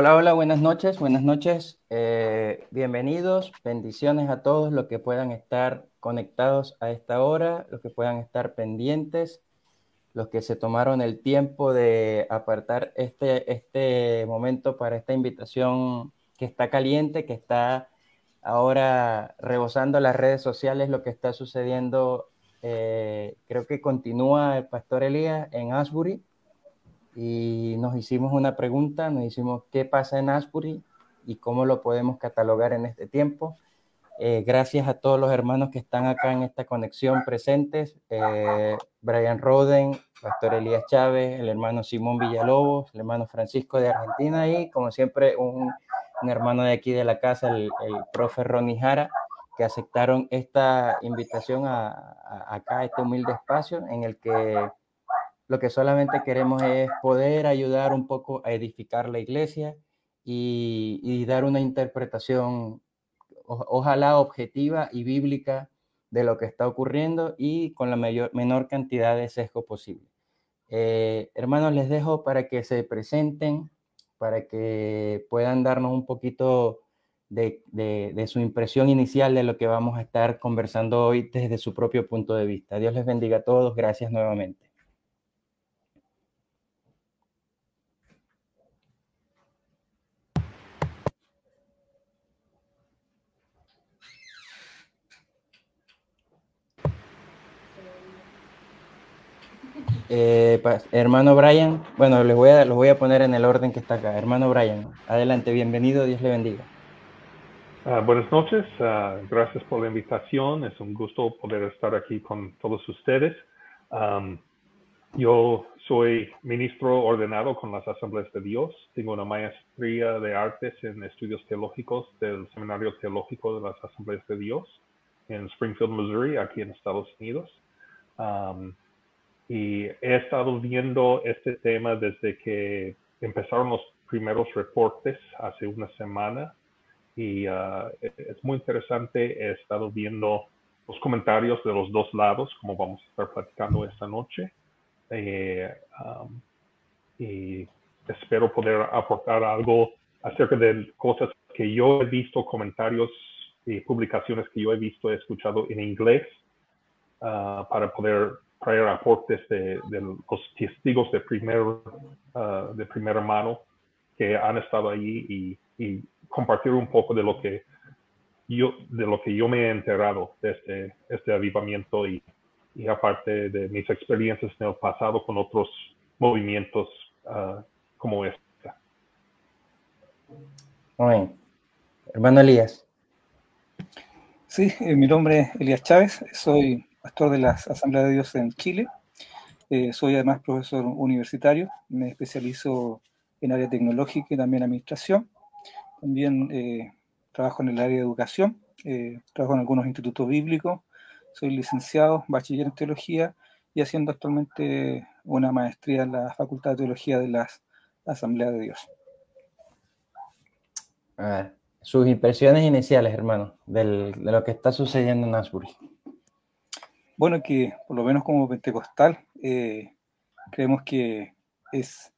Hola, hola, buenas noches, buenas noches. Bienvenidos, bendiciones a todos los que puedan estar conectados a esta hora, los que puedan estar pendientes, los que se tomaron el tiempo de apartar este momento para esta invitación que está caliente, que está ahora rebosando las redes sociales, lo que está sucediendo. Creo que continúa el pastor Elías en Asbury y nos hicimos una pregunta, nos hicimos qué pasa en Asbury y cómo lo podemos catalogar en este tiempo. Gracias a todos los hermanos que están acá en esta conexión presentes, Brian Roden, Pastor Elías Chávez, el hermano Simón Villalobos, el hermano Francisco de Argentina y como siempre un hermano de aquí de la casa, el profe Ronnie Jara, que aceptaron esta invitación acá a este humilde espacio en el que lo que solamente queremos es poder ayudar un poco a edificar la iglesia y dar una interpretación, ojalá objetiva y bíblica de lo que está ocurriendo y con la menor cantidad de sesgo posible. Hermanos, les dejo para que se presenten, para que puedan darnos un poquito de su impresión inicial de lo que vamos a estar conversando hoy desde su propio punto de vista. Dios les bendiga a todos. Gracias nuevamente. Hermano Brian, bueno, los voy a poner en el orden que está acá. Hermano Brian, adelante, bienvenido, Dios le bendiga. Buenas noches, gracias por la invitación, es un gusto poder estar aquí con todos ustedes. Yo soy ministro ordenado con las Asambleas de Dios, tengo una maestría de artes en estudios teológicos del Seminario Teológico de las Asambleas de Dios en Springfield, Missouri, aquí en Estados Unidos. Y he estado viendo este tema desde que empezaron los primeros reportes hace una semana. Y es muy interesante, he estado viendo los comentarios de los dos lados, como vamos a estar platicando esta noche. Y espero poder aportar algo acerca de cosas que yo he visto, comentarios y publicaciones que yo he visto, he escuchado en inglés, para poder traer aportes de los testigos de primera mano que han estado allí y compartir un poco de lo que yo me he enterado de este avivamiento y aparte de mis experiencias en el pasado con otros movimientos como este. Amén. Hermano Elías. Sí, mi nombre es Elías Chávez, soy pastor de las Asambleas de Dios en Chile. Soy además profesor universitario, me especializo en área tecnológica y también administración. También trabajo en el área de educación, trabajo en algunos institutos bíblicos, soy licenciado, bachiller en teología y haciendo actualmente una maestría en la Facultad de Teología de las Asambleas de Dios. Sus impresiones iniciales, hermano, de lo que está sucediendo en Asbury. Bueno, que por lo menos como pentecostal, creemos que es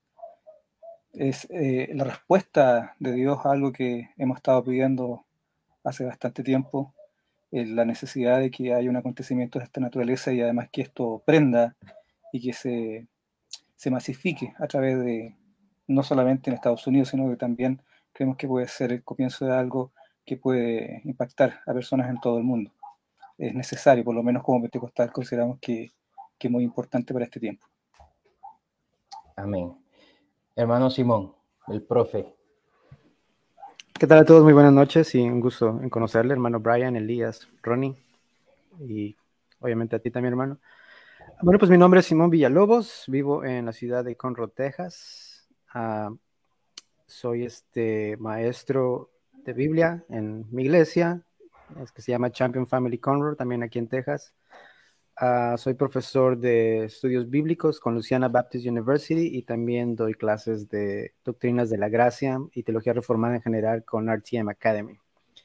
la respuesta de Dios a algo que hemos estado pidiendo hace bastante tiempo, la necesidad de que haya un acontecimiento de esta naturaleza y además que esto prenda y que se masifique a través de, no solamente en Estados Unidos, sino que también creemos que puede ser el comienzo de algo que puede impactar a personas en todo el mundo. Es necesario, por lo menos como pentecostal consideramos que es muy importante para este tiempo. Amén. Hermano Simón, el profe. ¿Qué tal a todos? Muy buenas noches y un gusto en conocerle, hermano Brian, Elías, Ronnie y obviamente a ti también, hermano. Bueno, pues mi nombre es Simón Villalobos, vivo en la ciudad de Conroe, Texas. Soy maestro de Biblia en mi iglesia, es que se llama Champion Family Conroe, también aquí en Texas. Soy profesor de estudios bíblicos con Louisiana Baptist University y también doy clases de doctrinas de la gracia y teología reformada en general con RTM Academy.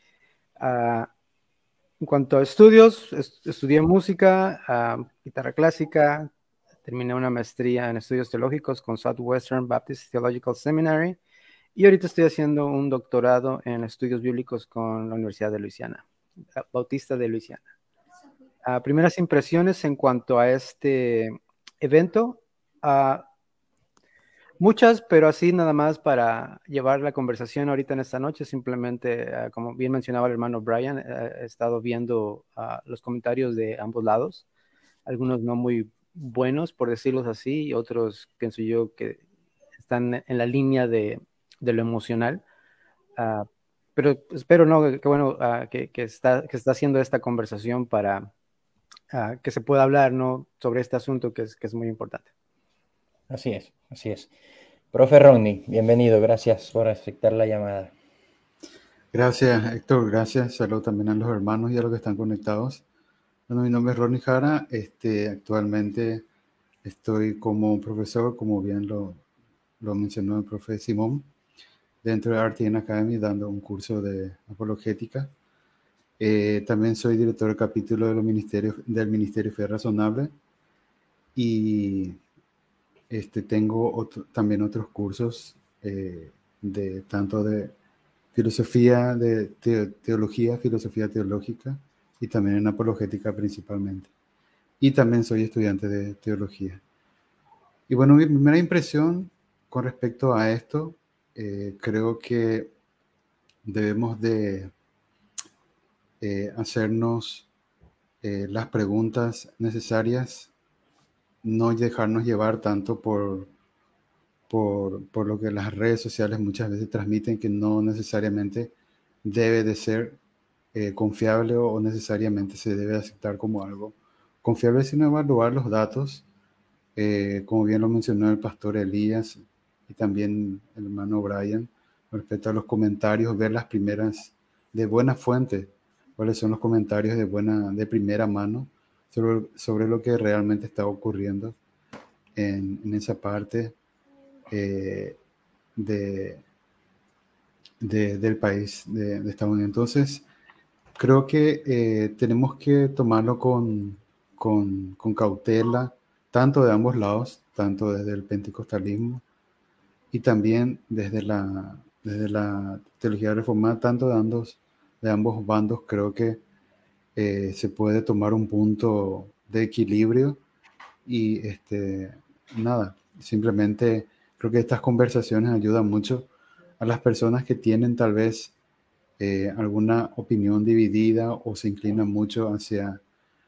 En cuanto a estudios, estudié música, guitarra clásica, terminé una maestría en estudios teológicos con Southwestern Baptist Theological Seminary Y ahorita estoy haciendo un doctorado en estudios bíblicos con la Universidad de Luisiana, Bautista de Luisiana. Primeras impresiones en cuanto a este evento. Muchas, pero así nada más para llevar la conversación ahorita en esta noche. Simplemente, como bien mencionaba el hermano Brian, he estado viendo los comentarios de ambos lados, algunos no muy buenos, por decirlos así, y otros, pienso yo, que están en la línea de lo emocional. Pero espero, ¿no? Que bueno, que está haciendo esta conversación para que se pueda hablar, ¿no? Sobre este asunto que es muy importante. Así es, así es. Profe Ronnie, bienvenido, gracias por aceptar la llamada. Gracias, Héctor, gracias. Saludos también a los hermanos y a los que están conectados. Bueno, mi nombre es Ronnie Jara. Actualmente estoy como profesor, como bien lo mencionó el profe Simón, dentro de RTN Academy, dando un curso de apologética. También soy director del capítulo del Ministerio Fe Razonable y tengo también otros cursos tanto de filosofía, de teología, filosofía teológica y también en apologética principalmente. Y también soy estudiante de teología. Y bueno, mi primera impresión con respecto a esto, creo que debemos de hacernos las preguntas necesarias, no dejarnos llevar tanto por lo que las redes sociales muchas veces transmiten, que no necesariamente debe de ser confiable o necesariamente se debe aceptar como algo confiable, sino evaluar los datos, como bien lo mencionó el pastor Elías y también el hermano Brian, respecto a los comentarios, ver las primeras de buena fuente, cuáles son los comentarios de primera mano sobre lo que realmente está ocurriendo en esa parte del país de Estados Unidos. Entonces, creo que tenemos que tomarlo con cautela, tanto de ambos lados, tanto desde el pentecostalismo y también desde la teología reformada, tanto de ambos bandos. Creo que se puede tomar un punto de equilibrio y nada, simplemente creo que estas conversaciones ayudan mucho a las personas que tienen tal vez alguna opinión dividida o se inclinan mucho hacia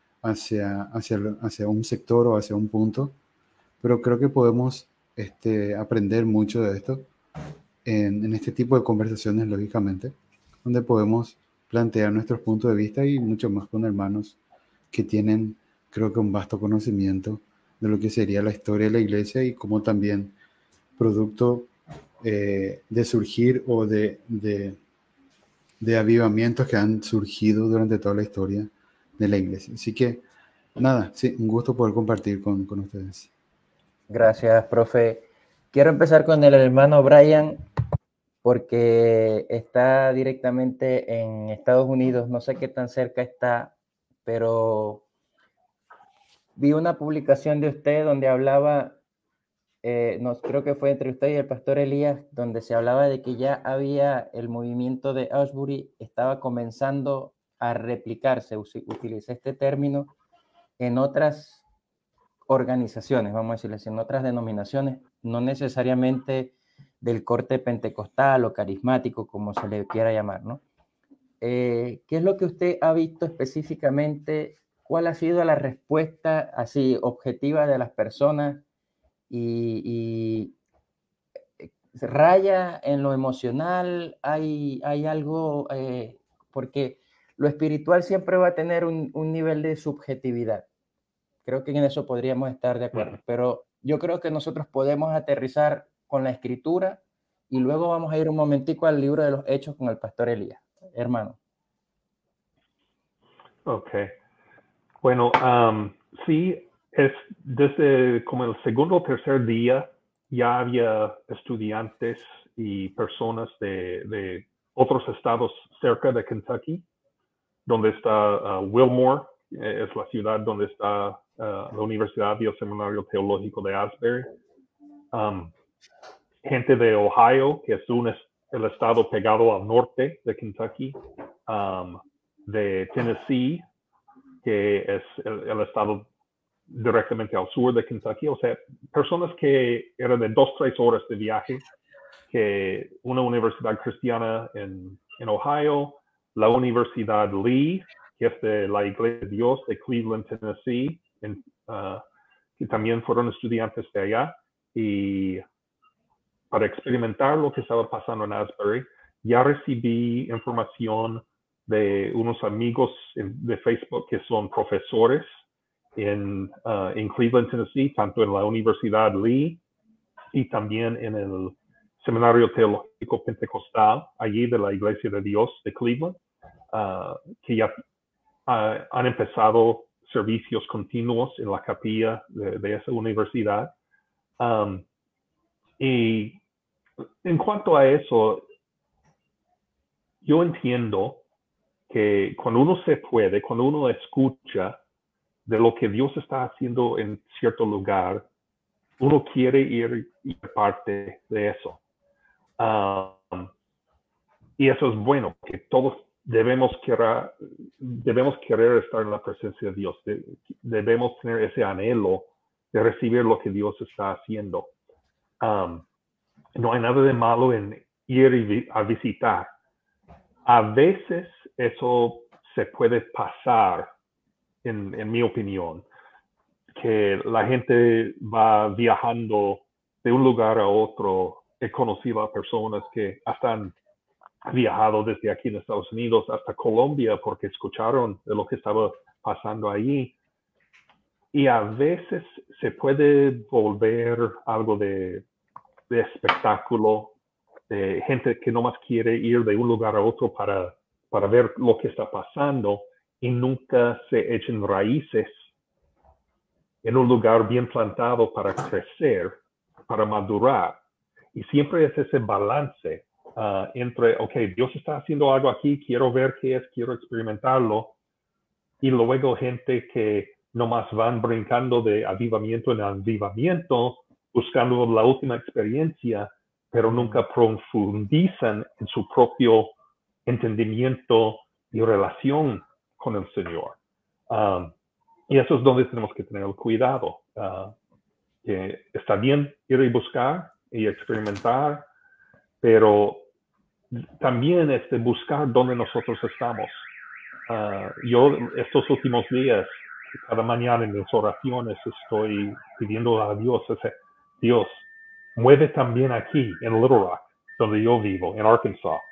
un sector o hacia un punto, pero creo que podemos aprender mucho de esto en este tipo de conversaciones, lógicamente, donde podemos plantear nuestros puntos de vista y mucho más con hermanos que tienen, creo que, un vasto conocimiento de lo que sería la historia de la iglesia y cómo también producto de surgir o de avivamientos que han surgido durante toda la historia de la iglesia. Así que, nada, sí, un gusto poder compartir con ustedes. Gracias, profe. Quiero empezar con el hermano Brian, porque está directamente en Estados Unidos. No sé qué tan cerca está, pero vi una publicación de usted donde hablaba, no, creo que fue entre usted y el pastor Elías, donde se hablaba de que ya había el movimiento de Asbury, estaba comenzando a replicarse, utilicé este término, en otras organizaciones, vamos a decirlo así, en otras denominaciones, no necesariamente del corte pentecostal o carismático, como se le quiera llamar, ¿no? ¿Qué es lo que usted ha visto específicamente? ¿Cuál ha sido la respuesta así objetiva de las personas? Y raya en lo emocional, hay algo, porque lo espiritual siempre va a tener un nivel de subjetividad. Creo que en eso podríamos estar de acuerdo, pero yo creo que nosotros podemos aterrizar con la escritura y luego vamos a ir un momentico al libro de los Hechos con el pastor Elías. Hermano. Ok. Bueno, sí, es desde como el segundo o tercer día ya había estudiantes y personas de otros estados cerca de Kentucky, donde está Wilmore, es la ciudad donde está la Universidad y el Seminario Teológico de Asbury. gente de Ohio, que es el estado pegado al norte de Kentucky, de Tennessee, que es el estado directamente al sur de Kentucky. O sea, personas que eran de 2-3 horas de viaje, que una universidad cristiana en Ohio, la Universidad Lee, que es de la Iglesia de Dios de Cleveland, Tennessee, que también fueron estudiantes de allá, y para experimentar lo que estaba pasando en Asbury, ya recibí información de unos amigos de Facebook que son profesores en Cleveland, Tennessee, tanto en la Universidad Lee y también en el Seminario Teológico Pentecostal, allí de la Iglesia de Dios de Cleveland, que ya han empezado servicios continuos en la capilla de esa universidad. Y en cuanto a eso, yo entiendo que cuando uno se puede, cuando uno escucha de lo que Dios está haciendo en cierto lugar, uno quiere ir parte de eso. Y eso es bueno, que todos debemos querer estar en la presencia de Dios. Debemos tener ese anhelo de recibir lo que Dios está haciendo. No hay nada de malo en ir a visitar. A veces eso se puede pasar, en mi opinión, que la gente va viajando de un lugar a otro. He conocido a personas que hasta han viajado desde aquí en Estados Unidos hasta Colombia porque escucharon de lo que estaba pasando allí. Y a veces se puede volver algo de espectáculo, de gente que nomás quiere ir de un lugar a otro para ver lo que está pasando y nunca se echen raíces en un lugar bien plantado para crecer, para madurar. Y siempre es ese balance entre, ok, Dios está haciendo algo aquí, quiero ver qué es, quiero experimentarlo, y luego gente que nomás van brincando de avivamiento en avivamiento, buscando la última experiencia, pero nunca profundizan en su propio entendimiento y relación con el Señor. Y eso es donde tenemos que tener el cuidado. Que está bien ir y buscar y experimentar, pero también buscar dónde nosotros estamos. Yo estos últimos días, cada mañana en mis oraciones, estoy pidiendo a Dios, Dios, mueve también aquí en Little Rock, donde yo vivo, en Arkansas.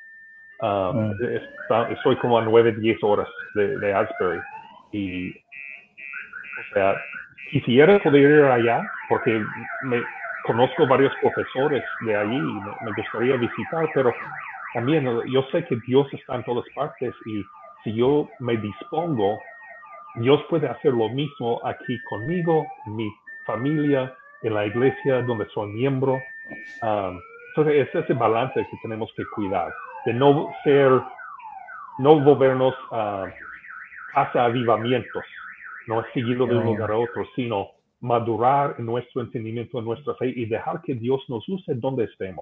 Estoy como a 9-10 horas de Asbury. Y, o sea, quisiera poder ir allá, porque conozco varios profesores de allí y me gustaría visitar, pero también yo sé que Dios está en todas partes, y si yo me dispongo, Dios puede hacer lo mismo aquí conmigo, en mi familia, en la iglesia donde soy miembro. Entonces es ese balance que tenemos que cuidar, de no volvernos hacia avivamientos, no es seguido de un lugar a otro, sino madurar en nuestro entendimiento, en nuestra fe, y dejar que Dios nos use donde estemos.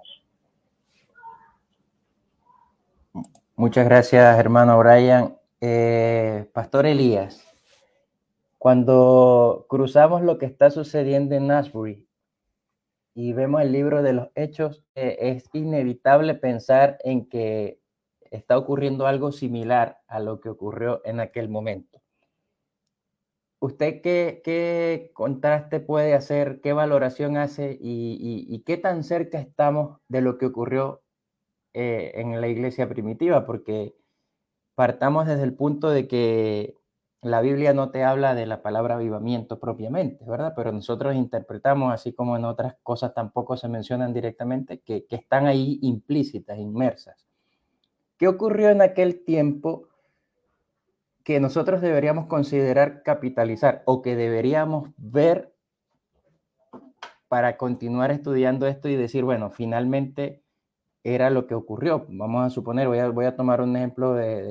Muchas gracias, hermano Brian. Pastor Elías, cuando cruzamos lo que está sucediendo en Asbury y vemos el libro de los Hechos, es inevitable pensar en que está ocurriendo algo similar a lo que ocurrió en aquel momento. ¿Usted qué contraste puede hacer, qué valoración hace y qué tan cerca estamos de lo que ocurrió en la iglesia primitiva? Porque partamos desde el punto de que la Biblia no te habla de la palabra avivamiento propiamente, ¿verdad? Pero nosotros interpretamos, así como en otras cosas tampoco se mencionan directamente, que están ahí implícitas, inmersas. ¿Qué ocurrió en aquel tiempo que nosotros deberíamos considerar capitalizar o que deberíamos ver para continuar estudiando esto y decir, bueno, finalmente era lo que ocurrió? Vamos a suponer, voy a tomar un ejemplo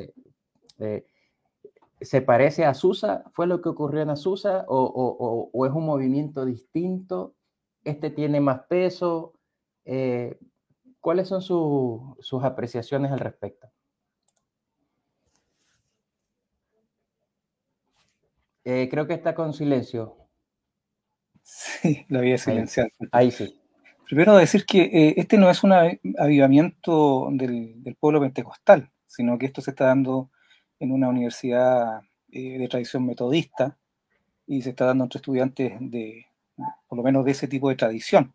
¿se parece a Azusa? ¿Fue lo que ocurrió en Azusa? ¿O es un movimiento distinto? ¿Este tiene más peso? ¿Cuáles son sus apreciaciones al respecto? Creo que está con silencio. Sí, la había silenciado. Ahí sí. Primero decir que este no es un avivamiento del pueblo pentecostal, sino que esto se está dando en una universidad de tradición metodista y se está dando entre estudiantes por lo menos de ese tipo de tradición.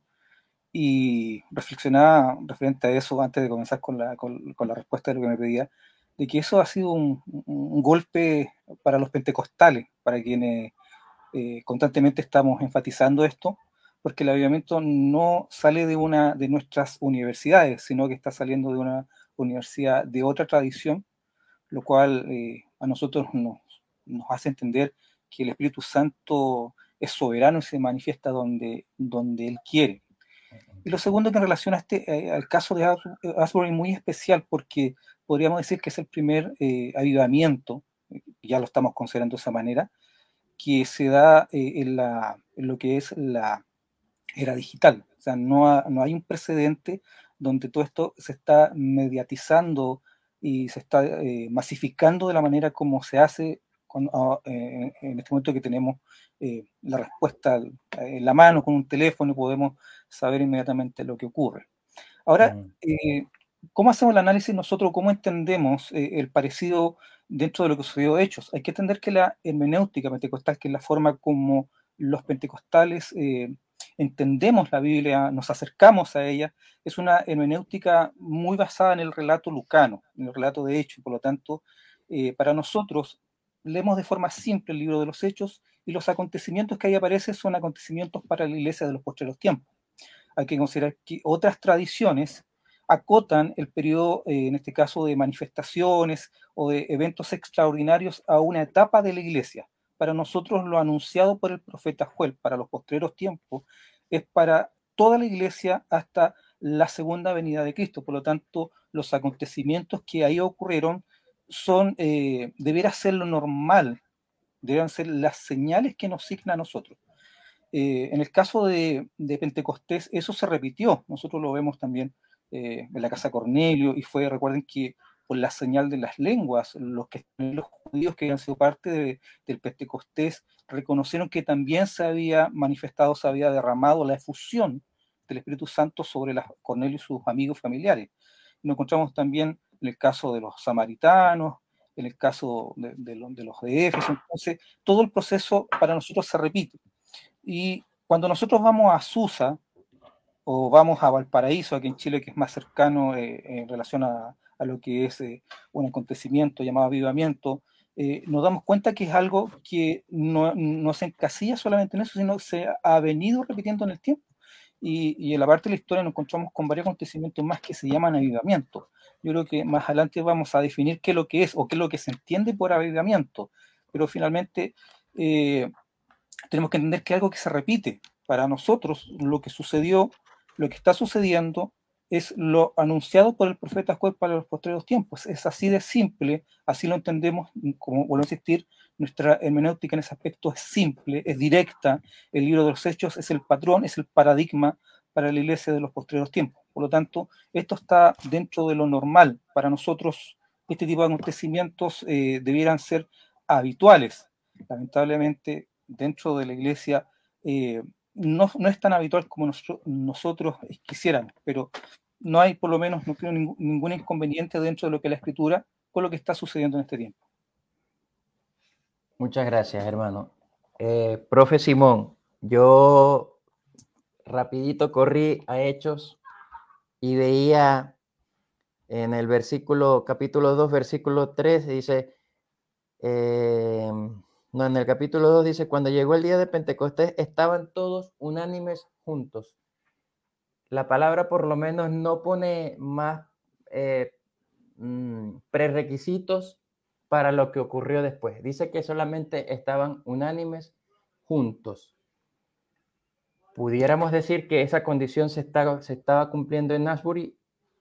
Y reflexionaba referente a eso antes de comenzar con la respuesta de lo que me pedía, de que eso ha sido un golpe para los pentecostales, para quienes constantemente estamos enfatizando esto, porque el avivamiento no sale de una de nuestras universidades, sino que está saliendo de una universidad de otra tradición, lo cual a nosotros nos hace entender que el Espíritu Santo es soberano y se manifiesta donde Él quiere. Y lo segundo, que en relación a al caso de Asbury, muy especial, porque podríamos decir que es el primer avivamiento, ya lo estamos considerando de esa manera, que se da en lo que es la era digital. O sea, no hay un precedente donde todo esto se está mediatizando y se está masificando de la manera como se hace en este momento que tenemos la respuesta en la mano con un teléfono y podemos saber inmediatamente lo que ocurre. Ahora, ¿cómo hacemos el análisis nosotros? ¿Cómo entendemos el parecido dentro de lo que sucedió de Hechos? Hay que entender que la hermenéutica pentecostal, que es la forma como los pentecostales entendemos la Biblia, nos acercamos a ella, es una hermenéutica muy basada en el relato lucano, en el relato de Hechos, y por lo tanto, para nosotros, leemos de forma simple el libro de los Hechos y los acontecimientos que ahí aparecen son acontecimientos para la iglesia de los postreros tiempos. Hay que considerar que otras tradiciones acotan el periodo, en este caso, de manifestaciones o de eventos extraordinarios a una etapa de la iglesia. Para nosotros, lo anunciado por el profeta Joel para los postreros tiempos es para toda la iglesia hasta la segunda venida de Cristo. Por lo tanto, los acontecimientos que ahí ocurrieron debería ser lo normal, deberían ser las señales que nos signan a nosotros. En el caso de Pentecostés, eso se repitió. Nosotros lo vemos también en la casa Cornelio, y recuerden que por la señal de las lenguas, los judíos que habían sido parte del Pentecostés reconocieron que también se había manifestado, se había derramado la efusión del Espíritu Santo sobre Cornelio y sus amigos familiares. Nos encontramos también en el caso de los samaritanos, en el caso de los de Éfeso. Entonces, todo el proceso para nosotros se repite. Y cuando nosotros vamos a Susa o vamos a Valparaíso, aquí en Chile, que es más cercano en relación a lo que es un acontecimiento llamado avivamiento, nos damos cuenta que es algo que no se encasilla solamente en eso, sino que se ha venido repitiendo en el tiempo. Y en la parte de la historia nos encontramos con varios acontecimientos más que se llaman avivamiento. Yo creo que más adelante vamos a definir qué es lo que es o qué es lo que se entiende por avivamiento, pero finalmente tenemos que entender que es algo que se repite. Para nosotros, lo que sucedió, lo que está sucediendo, es lo anunciado por el profeta Joel para los postreros tiempos. Es así de simple, así lo entendemos. Como vuelvo a insistir, nuestra hermenéutica en ese aspecto es simple, es directa. El libro de los Hechos es el patrón, es el paradigma para la iglesia de los postreros tiempos. Por lo tanto, esto está dentro de lo normal. Para nosotros, este tipo de acontecimientos debieran ser habituales. Lamentablemente, dentro de la iglesia no es tan habitual como nosotros quisiéramos, pero no hay, por lo menos, no creo ningún inconveniente dentro de lo que es la escritura con lo que está sucediendo en este tiempo. Muchas gracias, hermano. Profe Simón, yo rapidito corrí a Hechos y veía en el capítulo 2, versículo 3, dice, en el capítulo 2 dice, cuando llegó el día de Pentecostés, estaban todos unánimes juntos. La palabra por lo menos no pone más prerequisitos para lo que ocurrió después. Dice que solamente estaban unánimes juntos. Pudiéramos decir que esa condición se estaba cumpliendo en Asbury,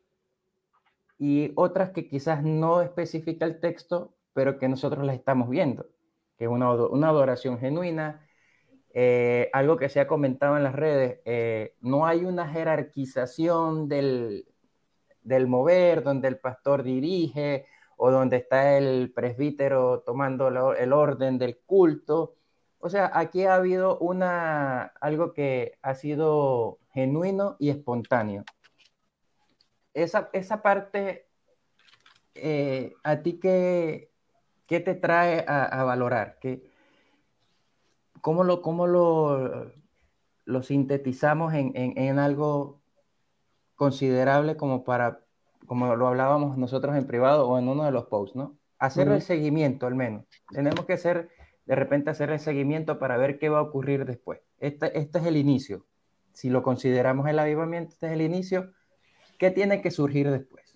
y otras que quizás no especifica el texto, pero que nosotros las estamos viendo, que es una adoración genuina, algo que se ha comentado en las redes, no hay una jerarquización del mover, donde el pastor dirige o donde está el presbítero tomando el orden del culto. O sea, aquí ha habido algo que ha sido genuino y espontáneo. Esa parte, ¿a ti qué te trae a valorar? ¿Cómo lo sintetizamos en algo considerable como lo hablábamos nosotros en privado o en uno de los posts, ¿no? Hacer el seguimiento al menos. Tenemos que de repente hacer el seguimiento para ver qué va a ocurrir después. Este es el inicio. Si lo consideramos el avivamiento, este es el inicio. ¿Qué tiene que surgir después?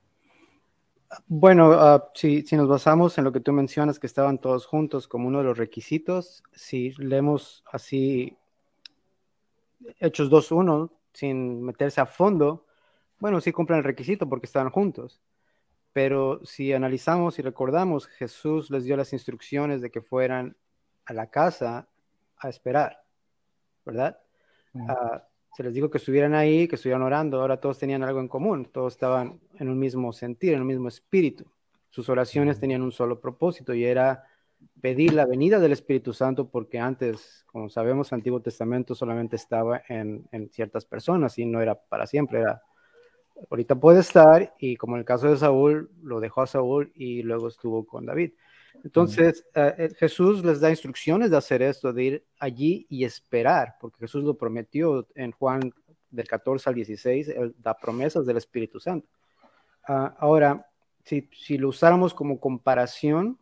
Bueno, si nos basamos en lo que tú mencionas, que estaban todos juntos como uno de los requisitos, si leemos así Hechos 2:1, sin meterse a fondo, bueno, sí cumplen el requisito porque estaban juntos. Pero si analizamos y recordamos, Jesús les dio las instrucciones de que fueran a la casa a esperar, ¿verdad? Se les dijo que estuvieran ahí, que estuvieran orando. Ahora todos tenían algo en común, todos estaban en un mismo sentir, en un mismo espíritu. Sus oraciones tenían un solo propósito y era pedir la venida del Espíritu Santo, porque antes, como sabemos, el Antiguo Testamento solamente estaba en ciertas personas y no era para siempre, ahorita puede estar, y como en el caso de Saúl, lo dejó a Saúl y luego estuvo con David. Entonces, Jesús les da instrucciones de hacer esto, de ir allí y esperar, porque Jesús lo prometió en Juan del 14 al 16, él da promesas del Espíritu Santo. Ahora, si lo usáramos como comparación,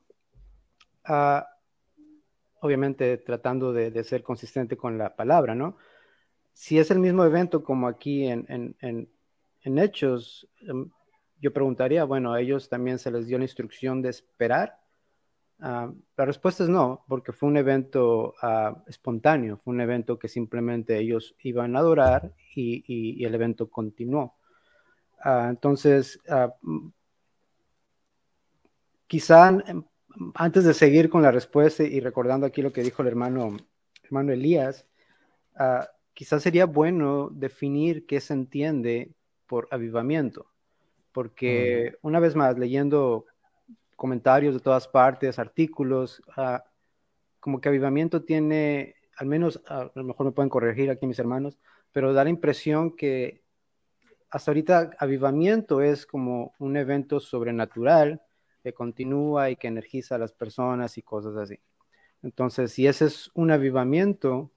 obviamente tratando de ser consistente con la palabra, ¿no? Si es el mismo evento como aquí en Hechos, yo preguntaría, bueno, ¿a ellos también se les dio la instrucción de esperar? La respuesta es no, porque fue un evento espontáneo, fue un evento que simplemente ellos iban a adorar y el evento continuó. Entonces, quizá antes de seguir con la respuesta y recordando aquí lo que dijo el hermano Elías, quizás sería bueno definir qué se entiende por avivamiento, porque una vez más, leyendo comentarios de todas partes, artículos, como que avivamiento tiene, al menos, a lo mejor me pueden corregir aquí mis hermanos, pero da la impresión que hasta ahorita avivamiento es como un evento sobrenatural que continúa y que energiza a las personas y cosas así. Entonces, si ese es un avivamiento,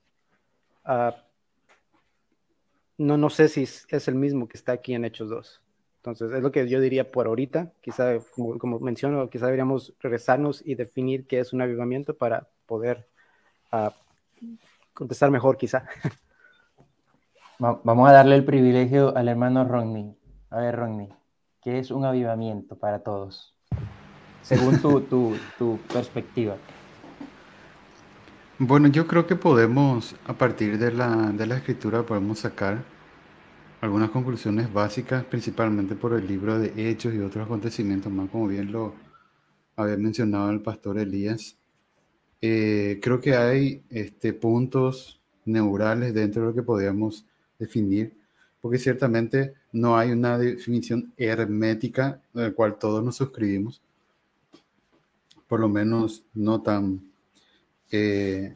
no sé si es el mismo que está aquí en Hechos 2. Entonces, es lo que yo diría por ahorita. Quizá, como menciono, quizá deberíamos regresarnos y definir qué es un avivamiento para poder contestar mejor, quizá. Vamos a darle el privilegio al hermano Rodney. A ver, Rodney, ¿qué es un avivamiento para todos? Según tu perspectiva. Bueno, yo creo que podemos, a partir de la escritura, podemos sacar algunas conclusiones básicas, principalmente por el libro de Hechos y otros acontecimientos más, como bien lo había mencionado el pastor Elías. Creo que hay puntos neurales dentro de lo que podríamos definir, porque ciertamente no hay una definición hermética de la cual todos nos suscribimos, por lo menos no tan que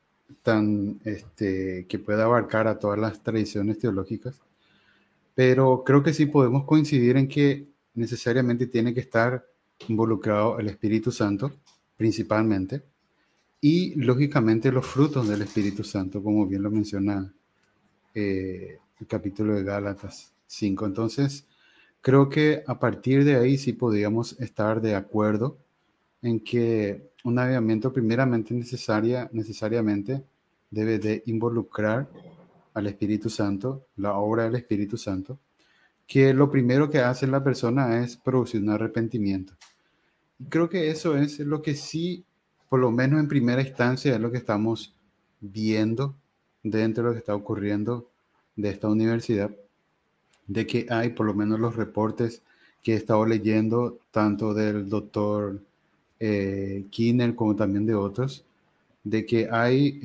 pueda abarcar a todas las tradiciones teológicas, pero creo que sí podemos coincidir en que necesariamente tiene que estar involucrado el Espíritu Santo, principalmente, y lógicamente los frutos del Espíritu Santo, como bien lo menciona el capítulo de Gálatas 5. Entonces, creo que a partir de ahí sí podríamos estar de acuerdo en que un avivamiento primeramente necesariamente debe de involucrar al Espíritu Santo, la obra del Espíritu Santo, que lo primero que hace la persona es producir un arrepentimiento. Y creo que eso es lo que sí, por lo menos en primera instancia, es lo que estamos viendo dentro de lo que está ocurriendo de esta universidad, de que hay por lo menos los reportes que he estado leyendo, tanto del doctor Kinner como también de otros, de que hay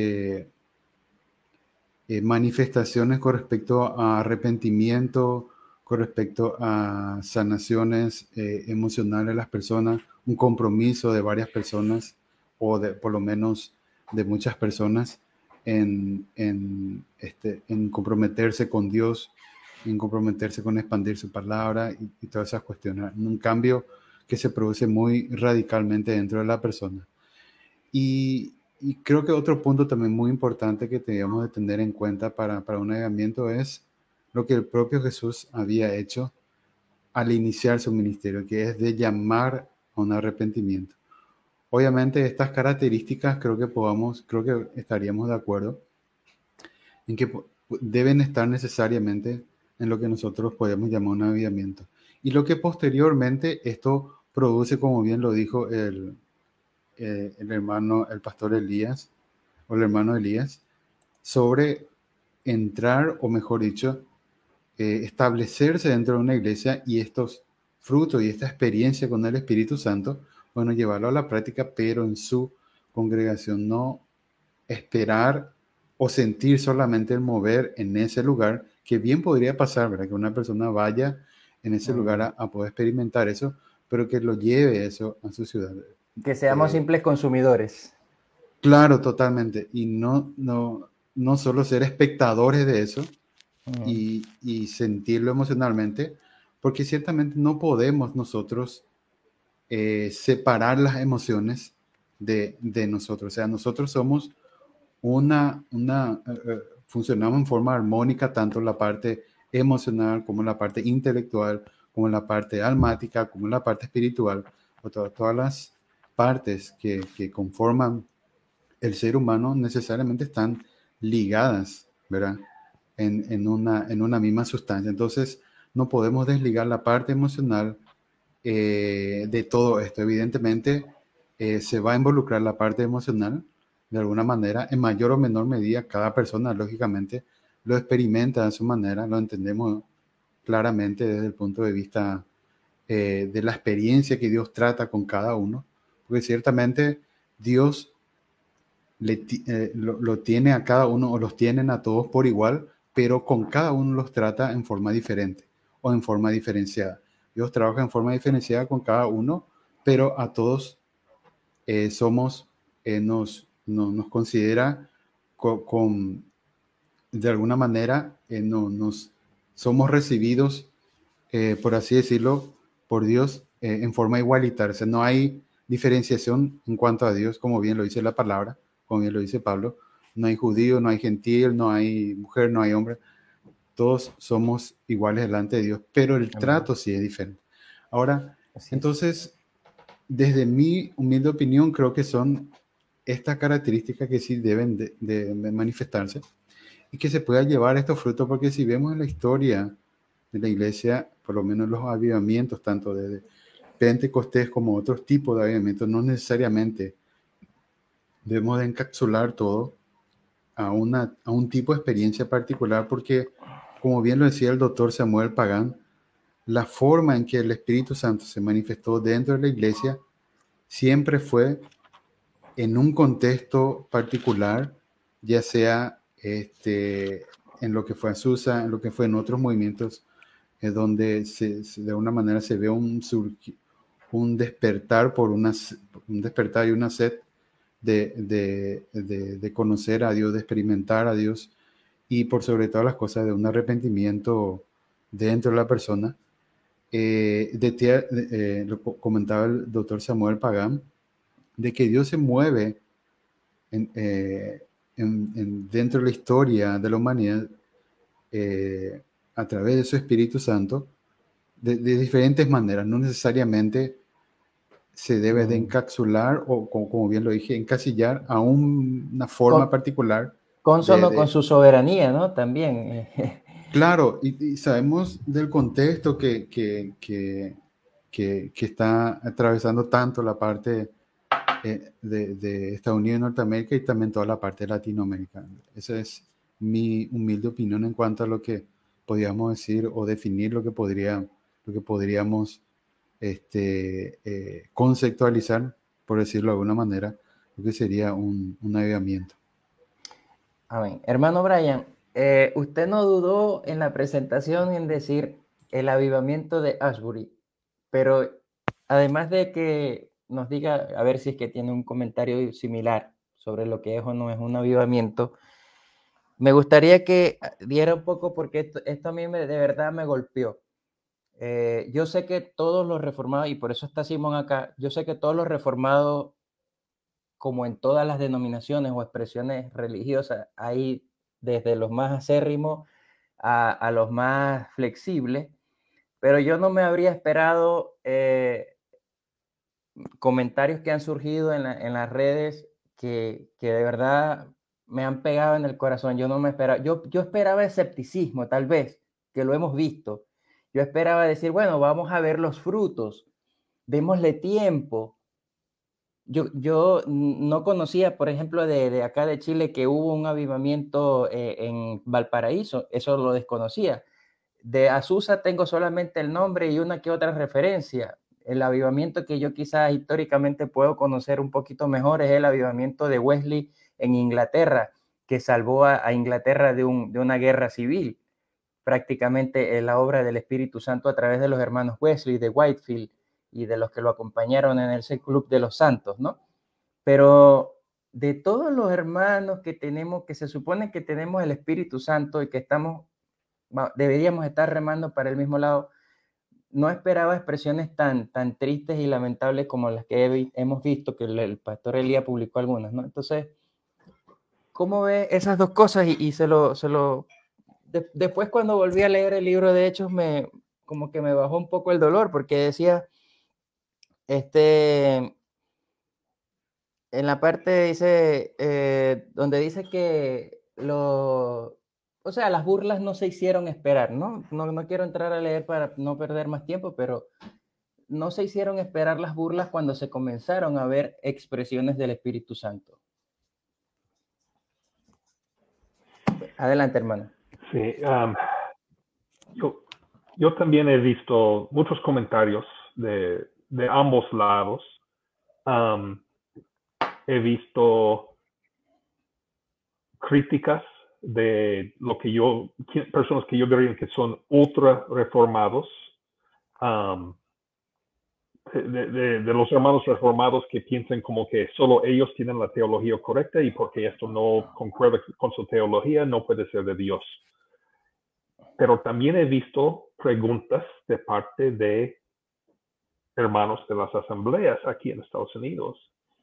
manifestaciones con respecto a arrepentimiento, con respecto a sanaciones emocionales de las personas, un compromiso de varias personas o de por lo menos de muchas personas en comprometerse con Dios, en comprometerse con expandir su palabra y todas esas cuestiones. Un cambio que se produce muy radicalmente dentro de la persona. Y creo que otro punto también muy importante que debemos de tener en cuenta para un avivamiento es lo que el propio Jesús había hecho al iniciar su ministerio, que es de llamar a un arrepentimiento. Obviamente estas características creo que estaríamos de acuerdo en que deben estar necesariamente en lo que nosotros podemos llamar un avivamiento. Y lo que posteriormente esto produce, como bien lo dijo el hermano, el pastor Elías, o el hermano Elías, sobre entrar, o mejor dicho, establecerse dentro de una iglesia y estos frutos y esta experiencia con el Espíritu Santo, bueno, llevarlo a la práctica, pero en su congregación, no esperar o sentir solamente el mover en ese lugar, que bien podría pasar, ¿verdad? Que una persona vaya en ese lugar a poder experimentar eso, pero que lo lleve eso a su ciudad. Que seamos simples consumidores. Claro, totalmente. Y no solo ser espectadores de eso y sentirlo emocionalmente, porque ciertamente no podemos nosotros separar las emociones de nosotros. O sea, nosotros somos funcionamos en forma armónica, tanto la parte emocional como la parte intelectual, como la parte almática, como la parte espiritual, o todas las partes que conforman el ser humano necesariamente están ligadas, ¿verdad? En una misma sustancia. Entonces, no podemos desligar la parte emocional de todo esto. Evidentemente, se va a involucrar la parte emocional de alguna manera, en mayor o menor medida. Cada persona, lógicamente, lo experimenta de su manera, lo entendemos claramente desde el punto de vista de la experiencia que Dios trata con cada uno, porque ciertamente Dios lo tiene a cada uno o los tienen a todos por igual, pero con cada uno los trata en forma diferente o en forma diferenciada. Dios trabaja en forma diferenciada con cada uno, pero a todos nos considera de alguna manera, somos recibidos, por así decirlo, por Dios en forma igualitaria. O sea, no hay diferenciación en cuanto a Dios, como bien lo dice la palabra, como bien lo dice Pablo. No hay judío, no hay gentil, no hay mujer, no hay hombre. Todos somos iguales delante de Dios, pero el trato sí es diferente. Ahora, entonces, desde mi humilde opinión, creo que son estas características que sí deben de manifestarse y que se pueda llevar estos frutos, porque si vemos en la historia de la iglesia, por lo menos los avivamientos, tanto de Pentecostés como otros tipos de avivamientos, no necesariamente debemos de encapsular todo a un tipo de experiencia particular, porque, como bien lo decía el doctor Samuel Pagán, la forma en que el Espíritu Santo se manifestó dentro de la iglesia siempre fue en un contexto particular, ya sea en lo que fue Azusa, en lo que fue en otros movimientos, donde de alguna manera se ve un despertar un despertar y una sed de conocer a Dios, de experimentar a Dios, y por sobre todas las cosas de un arrepentimiento dentro de la persona. Lo comentaba el doctor Samuel Pagán, de que Dios se mueve dentro de la historia de la humanidad a través de su Espíritu Santo de diferentes maneras. No necesariamente se debe de encapsular o, como bien lo dije, encasillar a una forma particular. Consono con su soberanía, ¿no? También. Claro, y sabemos del contexto que está atravesando tanto la parte de Estados Unidos y Norteamérica, y también toda la parte de Latinoamérica. Esa es mi humilde opinión en cuanto a lo que podríamos decir o definir lo que podríamos conceptualizar, por decirlo de alguna manera, lo que sería un avivamiento. Amén. Hermano Brian, usted no dudó en la presentación en decir el avivamiento de Ashbury, pero además de que nos diga, a ver si es que tiene un comentario similar sobre lo que es o no es un avivamiento, me gustaría que diera un poco, porque esto a mí de verdad me golpeó. Yo sé que todos los reformados, y por eso está Simón acá, yo sé que todos los reformados, como en todas las denominaciones o expresiones religiosas, hay desde los más acérrimos a los más flexibles, pero yo no me habría esperado comentarios que han surgido en las redes que de verdad me han pegado en el corazón. Yo no me esperaba, yo esperaba escepticismo, tal vez, que lo hemos visto. Yo esperaba decir, bueno, vamos a ver los frutos, démosle tiempo. Yo no conocía, por ejemplo, de acá de Chile, que hubo un avivamiento en Valparaíso, eso lo desconocía. De Azusa tengo solamente el nombre y una que otra referencia. El avivamiento que yo quizás históricamente puedo conocer un poquito mejor es el avivamiento de Wesley en Inglaterra, que salvó a Inglaterra de una guerra civil. Prácticamente la obra del Espíritu Santo a través de los hermanos Wesley, de Whitefield y de los que lo acompañaron en ese Club de los Santos, ¿no? Pero de todos los hermanos que tenemos, que se supone que tenemos el Espíritu Santo y que deberíamos estar remando para el mismo lado, no esperaba expresiones tan tristes y lamentables como las que hemos visto, que el pastor Elías publicó algunas, ¿no? Entonces, ¿cómo ve esas dos cosas? Y después cuando volví a leer el libro de Hechos, como que me bajó un poco el dolor, porque decía, en la parte dice, donde dice que o sea, las burlas no se hicieron esperar, ¿no? No quiero entrar a leer para no perder más tiempo, pero no se hicieron esperar las burlas cuando se comenzaron a ver expresiones del Espíritu Santo. Adelante, hermano. Sí, yo también he visto muchos comentarios de ambos lados. He visto críticas de lo que personas que yo diría que son ultra reformados, de los hermanos reformados que piensan como que solo ellos tienen la teología correcta y porque esto no concuerda con su teología no puede ser de Dios. Pero también he visto preguntas de parte de hermanos de las asambleas aquí en Estados Unidos,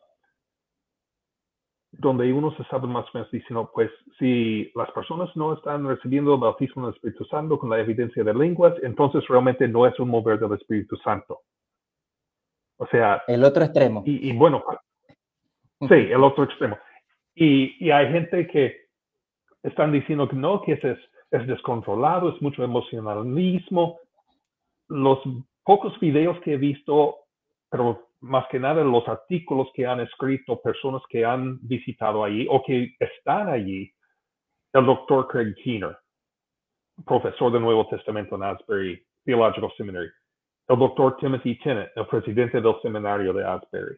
donde uno se sabe más o menos diciendo, pues si las personas no están recibiendo el bautismo del Espíritu Santo con la evidencia de lenguas, entonces realmente no es un mover del Espíritu Santo. O sea, el otro extremo. Y bueno, sí, el otro extremo. Y hay gente que están diciendo que no, que es descontrolado, es mucho emocionalismo. Los pocos videos que he visto, pero más que nada los artículos que han escrito personas que han visitado allí o que están allí, el doctor Craig Keener, profesor del Nuevo Testamento en Asbury Theological Seminary, el doctor Timothy Tennant, el presidente del seminario de Asbury,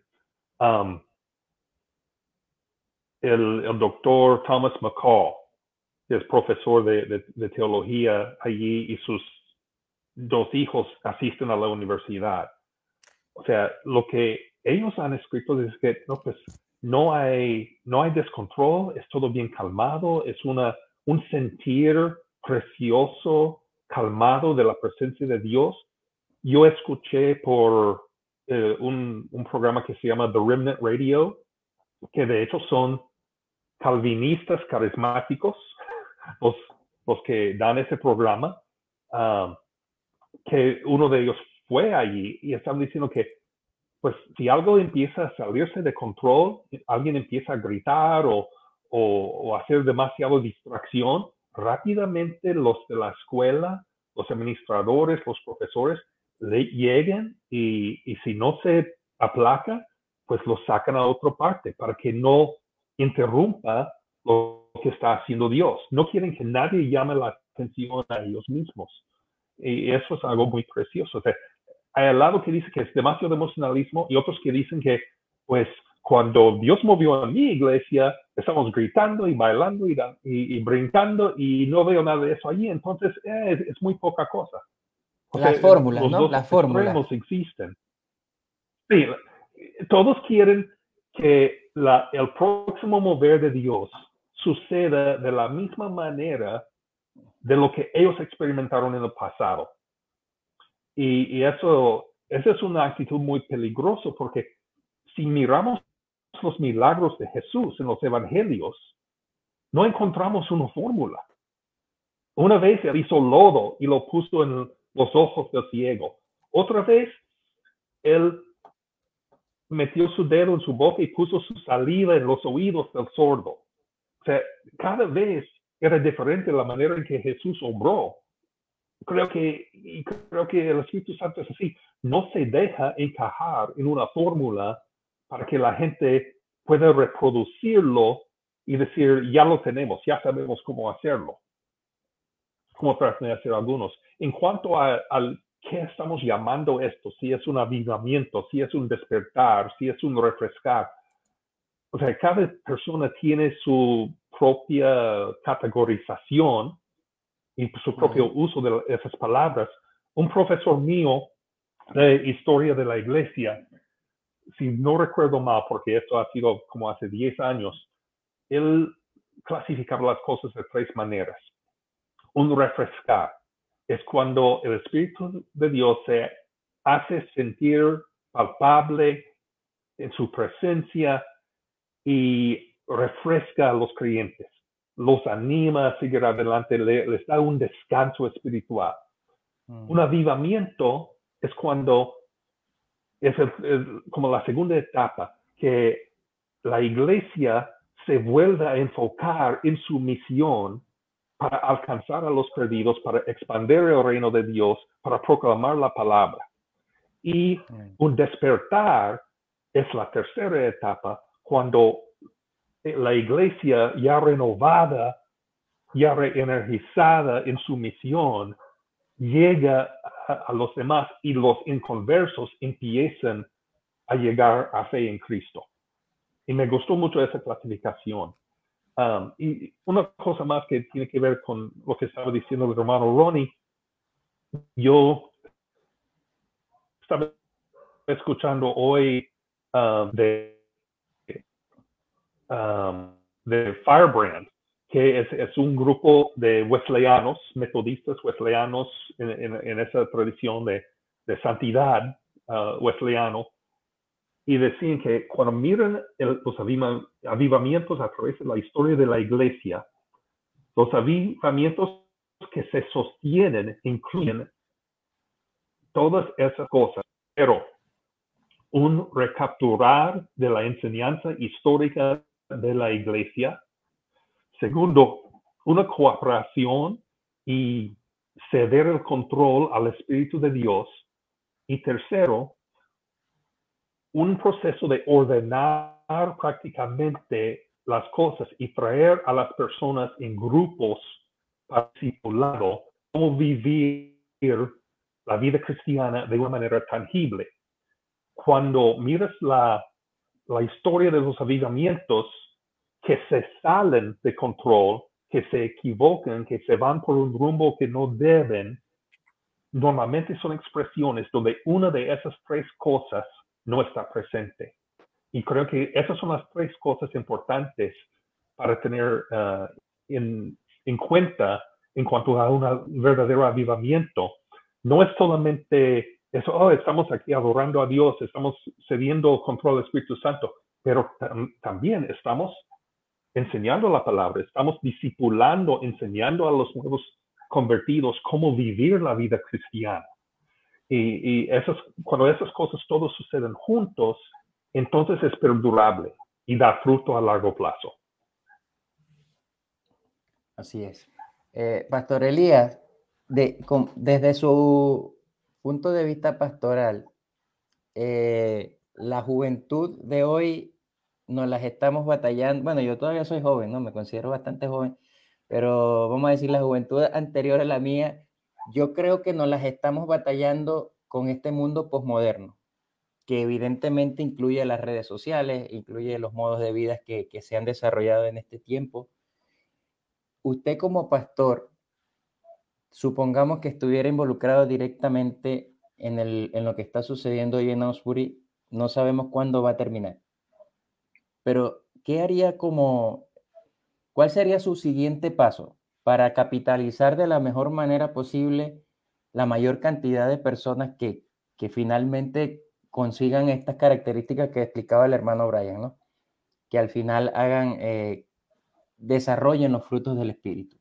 el doctor Thomas McCall, que es profesor de teología allí y sus 2 hijos asisten a la universidad. O sea, lo que ellos han escrito es que no, pues, no hay descontrol, es todo bien calmado, es un sentir precioso, calmado de la presencia de Dios. Yo escuché por un programa que se llama The Remnant Radio, que de hecho son calvinistas carismáticos, los que dan ese programa, que uno de ellos fue allí y están diciendo que pues si algo empieza a salirse de control, alguien empieza a gritar o hacer demasiada distracción, rápidamente los de la escuela, los administradores, los profesores, lleguen y si no se aplaca, pues lo sacan a otra parte para que no interrumpa lo que está haciendo Dios. No quieren que nadie llame la atención a ellos mismos. Y eso es algo muy precioso. O sea, hay al lado que dice que es demasiado emocionalismo y otros que dicen que, pues, Cuando Dios movió en mi iglesia, estamos gritando y bailando y brincando y no veo nada de eso allí, entonces es muy poca cosa. O Las sea, fórmulas, los ¿no? dos Las fórmulas. extremos existen. Sí, todos quieren que el próximo mover de Dios suceda de la misma manera de lo que ellos experimentaron en el pasado. Y esa es una actitud muy peligrosa, porque si miramos los milagros de Jesús en los evangelios, no encontramos una fórmula. Una vez él hizo lodo y lo puso en los ojos del ciego. Otra vez él metió su dedo en su boca y puso su saliva en los oídos del sordo. O sea, cada vez era diferente la manera en que Jesús obró. Creo que el Espíritu Santo es así. No se deja encajar en una fórmula para que la gente pueda reproducirlo y decir, ya lo tenemos, ya sabemos cómo hacerlo. Como tratan de hacer algunos. En cuanto al qué estamos llamando esto, si es un avivamiento, si es un despertar, si es un refrescar. O sea, cada persona tiene su propia categorización y su propio uso de esas palabras. Un profesor mío de historia de la iglesia, si no recuerdo mal, porque esto ha sido como hace 10 años, él clasificaba las cosas de 3 maneras. Un refrescar es cuando el Espíritu de Dios se hace sentir palpable en su presencia y refresca a los creyentes, los anima a seguir adelante, les da un descanso espiritual. Un avivamiento es cuando es como la segunda etapa, que la iglesia se vuelve a enfocar en su misión para alcanzar a los perdidos, para expandir el reino de Dios, para proclamar la palabra. Y un despertar es la tercera etapa, cuando la iglesia ya renovada, ya reenergizada en su misión, llega a los demás y los inconversos empiezan a llegar a fe en Cristo. Y me gustó mucho esa clasificación. Y una cosa más que tiene que ver con lo que estaba diciendo el hermano Ronnie, yo estaba escuchando hoy de Firebrand, que es un grupo de wesleyanos, metodistas wesleyanos en esa tradición de santidad wesleyano, y decían que cuando miran los avivamientos a través de la historia de la iglesia, los avivamientos que se sostienen incluyen todas esas cosas, pero un recapturar de la enseñanza histórica de la iglesia. Segundo, una cooperación y ceder el control al Espíritu de Dios. Y tercero, un proceso de ordenar prácticamente las cosas y traer a las personas en grupos para discipulado cómo vivir la vida cristiana de una manera tangible. Cuando miras la historia de los avivamientos que se salen de control, que se equivocan, que se van por un rumbo que no deben, normalmente son expresiones donde una de esas 3 cosas no está presente. Y creo que esas son las 3 cosas importantes para tener en cuenta en cuanto a un verdadero avivamiento. No es solamente eso, estamos aquí adorando a Dios, estamos cediendo control al Espíritu Santo, pero también estamos enseñando la palabra, estamos discipulando, enseñando a los nuevos convertidos cómo vivir la vida cristiana. Y cuando esas cosas todos suceden juntos, entonces es perdurable y da fruto a largo plazo. Así es. Pastor Elías, desde su punto de vista pastoral, la juventud de hoy nos las estamos batallando. Bueno, yo todavía soy joven, ¿no? Me considero bastante joven, pero vamos a decir la juventud anterior a la mía, yo creo que nos las estamos batallando con este mundo posmoderno. que evidentemente incluye las redes sociales, incluye los modos de vida que se han desarrollado en este tiempo. Usted como pastor, supongamos que estuviera involucrado directamente en lo que está sucediendo hoy en Osbury, no sabemos cuándo va a terminar, pero ¿cuál sería su siguiente paso para capitalizar de la mejor manera posible la mayor cantidad de personas que finalmente consigan estas características que explicaba el hermano Brian, ¿no? Que al final desarrollen los frutos del Espíritu?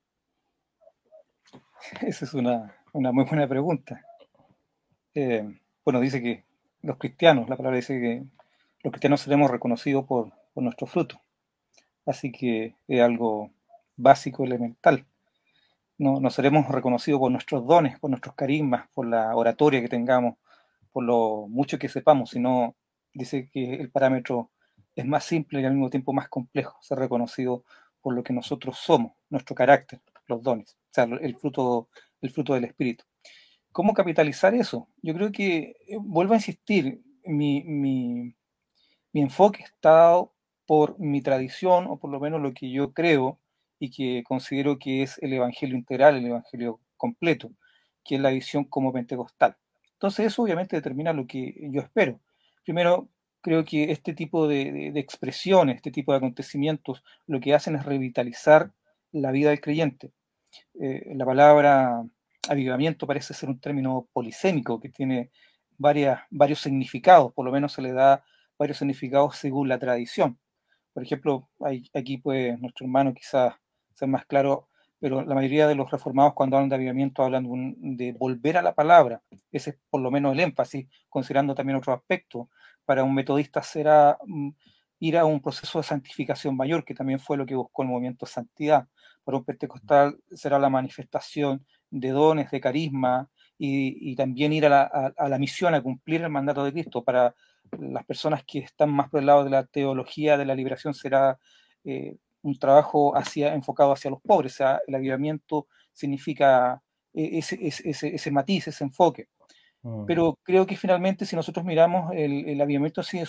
Esa es una muy buena pregunta. Bueno, dice que los cristianos, la palabra dice que los cristianos seremos reconocidos por nuestro fruto. Así que es algo básico, elemental. No seremos reconocidos por nuestros dones, por nuestros carismas, por la oratoria que tengamos, por lo mucho que sepamos, sino dice que el parámetro es más simple y al mismo tiempo más complejo, ser reconocido por lo que nosotros somos, nuestro carácter, los dones, o sea, el fruto del Espíritu. ¿Cómo capitalizar eso? Yo creo que, vuelvo a insistir, mi enfoque está dado por mi tradición, o por lo menos lo que yo creo y que considero que es el evangelio integral, el evangelio completo, que es la visión como pentecostal. Entonces eso obviamente determina lo que yo espero. Primero, creo que este tipo de expresiones, este tipo de acontecimientos, lo que hacen es revitalizar la vida del creyente. La palabra avivamiento parece ser un término polisémico que tiene varios significados, por lo menos se le da varios significados según la tradición. Por ejemplo, aquí puede nuestro hermano quizás ser más claro, pero la mayoría de los reformados cuando hablan de avivamiento hablan de volver a la palabra. Ese es por lo menos el énfasis, considerando también otros aspectos. Para un metodista será ir a un proceso de santificación mayor, que también fue lo que buscó el movimiento Santidad. Para un pentecostal será la manifestación de dones, de carisma, y también ir a la misión, a cumplir el mandato de Cristo. Para las personas que están más por el lado de la teología de la liberación será un trabajo enfocado hacia los pobres. O sea, el avivamiento significa ese matiz, ese enfoque. Pero creo que finalmente, si nosotros miramos, el avivamiento sí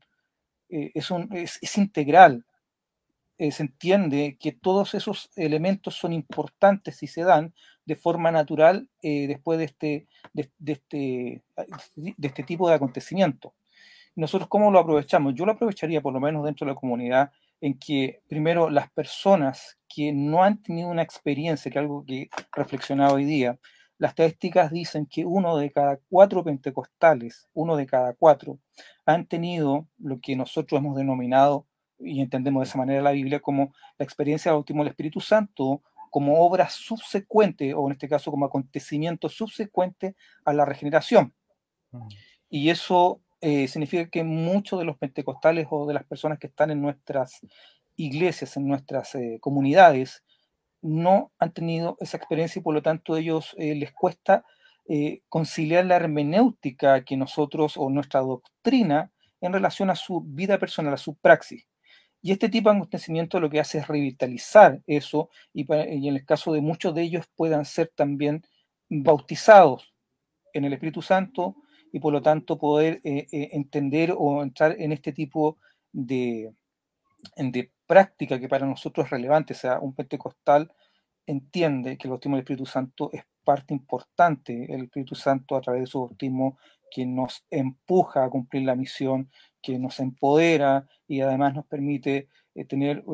es integral. Se entiende que todos esos elementos son importantes si se dan de forma natural después de este tipo de acontecimiento. ¿Nosotros cómo lo aprovechamos? Yo lo aprovecharía, por lo menos dentro de la comunidad, en que primero las personas que no han tenido una experiencia, que es algo que he reflexionado hoy día, las estadísticas dicen que 1 de cada 4 pentecostales, 1 de cada 4, han tenido lo que nosotros hemos denominado, y entendemos de esa manera la Biblia, como la experiencia del bautismo del Espíritu Santo, como obra subsecuente, o en este caso como acontecimiento subsecuente a la regeneración. Y eso significa que muchos de los pentecostales o de las personas que están en nuestras iglesias, en nuestras comunidades, no han tenido esa experiencia y por lo tanto a ellos les cuesta conciliar la hermenéutica que nosotros o nuestra doctrina en relación a su vida personal, a su praxis. Y este tipo de acontecimiento lo que hace es revitalizar eso y en el caso de muchos de ellos puedan ser también bautizados en el Espíritu Santo y por lo tanto poder entender o entrar en este tipo de práctica que para nosotros es relevante. O sea, un pentecostal entiende que el bautismo del Espíritu Santo es parte importante. El Espíritu Santo, a través de su bautismo, que nos empuja a cumplir la misión, que nos empodera y además nos permite tener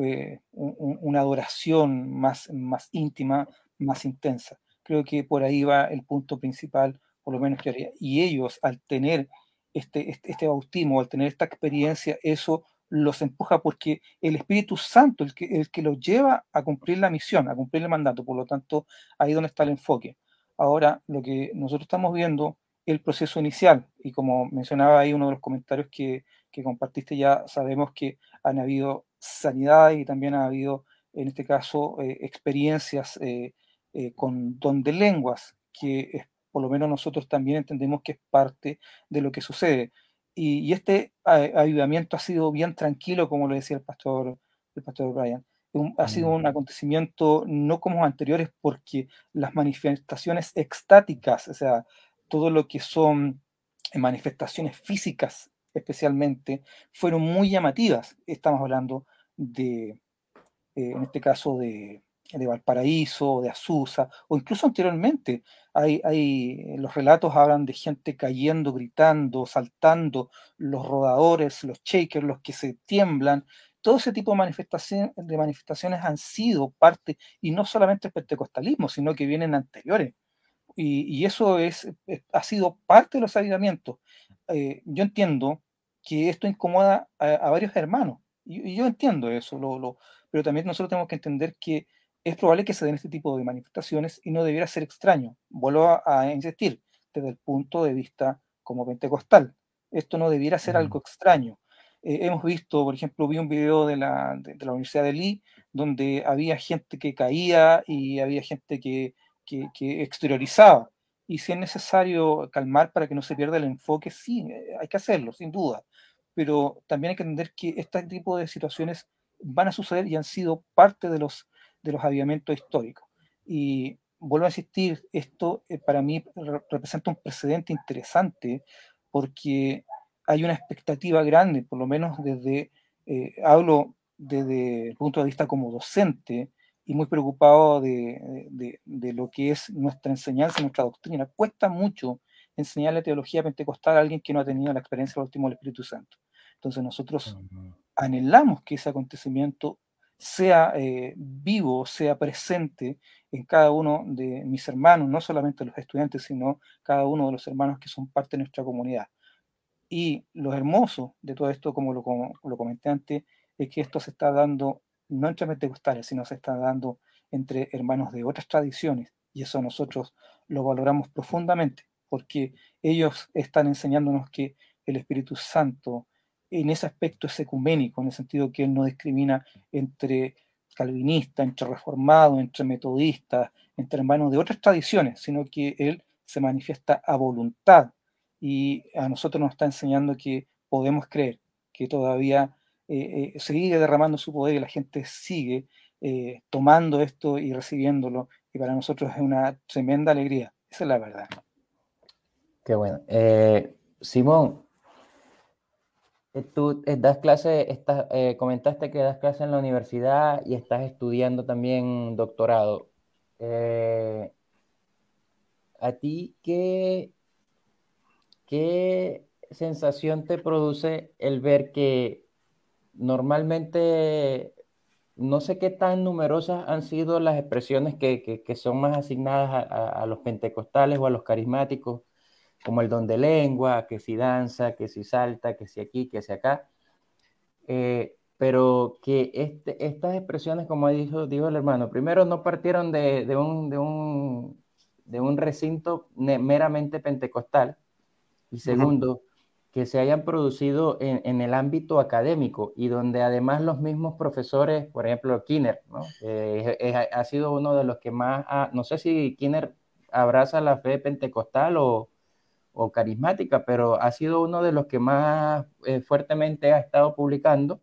una adoración más íntima, más intensa. Creo que por ahí va el punto principal, por lo menos que haría. Y ellos, al tener este bautismo, al tener esta experiencia, eso los empuja porque el Espíritu Santo, el que los lleva a cumplir la misión, a cumplir el mandato. Por lo tanto, ahí es donde está el enfoque. Ahora, lo que nosotros estamos viendo es el proceso inicial, y como mencionaba ahí uno de los comentarios que compartiste, ya sabemos que han habido sanidad y también ha habido, en este caso, experiencias con don de lenguas, que por lo menos nosotros también entendemos que es parte de lo que sucede. Y este avivamiento ha sido bien tranquilo, como lo decía el pastor Brian. Ha sido un acontecimiento no como los anteriores, porque las manifestaciones extáticas, o sea, todo lo que son manifestaciones físicas especialmente, fueron muy llamativas. Estamos hablando de, en este caso, de Valparaíso, de Azusa, o incluso anteriormente. Los relatos hablan de gente cayendo, gritando, saltando, los rodadores, los shakers, los que se tiemblan. Todo ese tipo de manifestaciones han sido parte, y no solamente el pentecostalismo, sino que vienen anteriores. Y eso ha sido parte de los avivamientos. Yo entiendo que esto incomoda a varios hermanos, y yo entiendo eso, pero también nosotros tenemos que entender que es probable que se den este tipo de manifestaciones y no debiera ser extraño. Vuelvo a insistir, desde el punto de vista como pentecostal, esto no debiera ser algo extraño. Hemos visto, por ejemplo, vi un video de la Universidad de Lee, donde había gente que caía y había gente que exteriorizaba. Y si es necesario calmar para que no se pierda el enfoque, sí, hay que hacerlo, sin duda. Pero también hay que entender que este tipo de situaciones van a suceder y han sido parte de los avivamientos históricos. Y vuelvo a insistir, esto para mí representa un precedente interesante, porque hay una expectativa grande, por lo menos hablo desde el punto de vista como docente, y muy preocupado de lo que es nuestra enseñanza, nuestra doctrina. Cuesta mucho enseñar la teología pentecostal a alguien que no ha tenido la experiencia última del Espíritu Santo. Entonces nosotros anhelamos que ese acontecimiento sea vivo, sea presente en cada uno de mis hermanos, no solamente los estudiantes, sino cada uno de los hermanos que son parte de nuestra comunidad. Y lo hermoso de todo esto, como lo comenté antes, es que esto se está dando no entre pentecostales, sino se está dando entre hermanos de otras tradiciones, y eso nosotros lo valoramos profundamente, porque ellos están enseñándonos que el Espíritu Santo en ese aspecto es ecuménico, en el sentido que él no discrimina entre calvinistas, entre reformados, entre metodistas, entre hermanos de otras tradiciones, sino que él se manifiesta a voluntad, y a nosotros nos está enseñando que podemos creer, que todavía sigue derramando su poder y la gente sigue tomando esto y recibiéndolo, y para nosotros es una tremenda alegría. Esa es la verdad. Qué bueno. Simón, tú das clase, comentaste que das clase en la universidad y estás estudiando también doctorado. ¿A ti qué sensación te produce el ver que normalmente, no sé qué tan numerosas han sido las expresiones que son más asignadas a los pentecostales o a los carismáticos, como el don de lengua, que si danza, que si salta, que si aquí, que si acá? Pero que estas expresiones, como dijo el hermano, primero no partieron de un recinto meramente pentecostal, y segundo, que se hayan producido en el ámbito académico, y donde además los mismos profesores, por ejemplo, Kinner, ¿no? Ha sido uno de los que más, no sé si Kinner abraza la fe pentecostal o carismática, pero ha sido uno de los que más fuertemente ha estado publicando.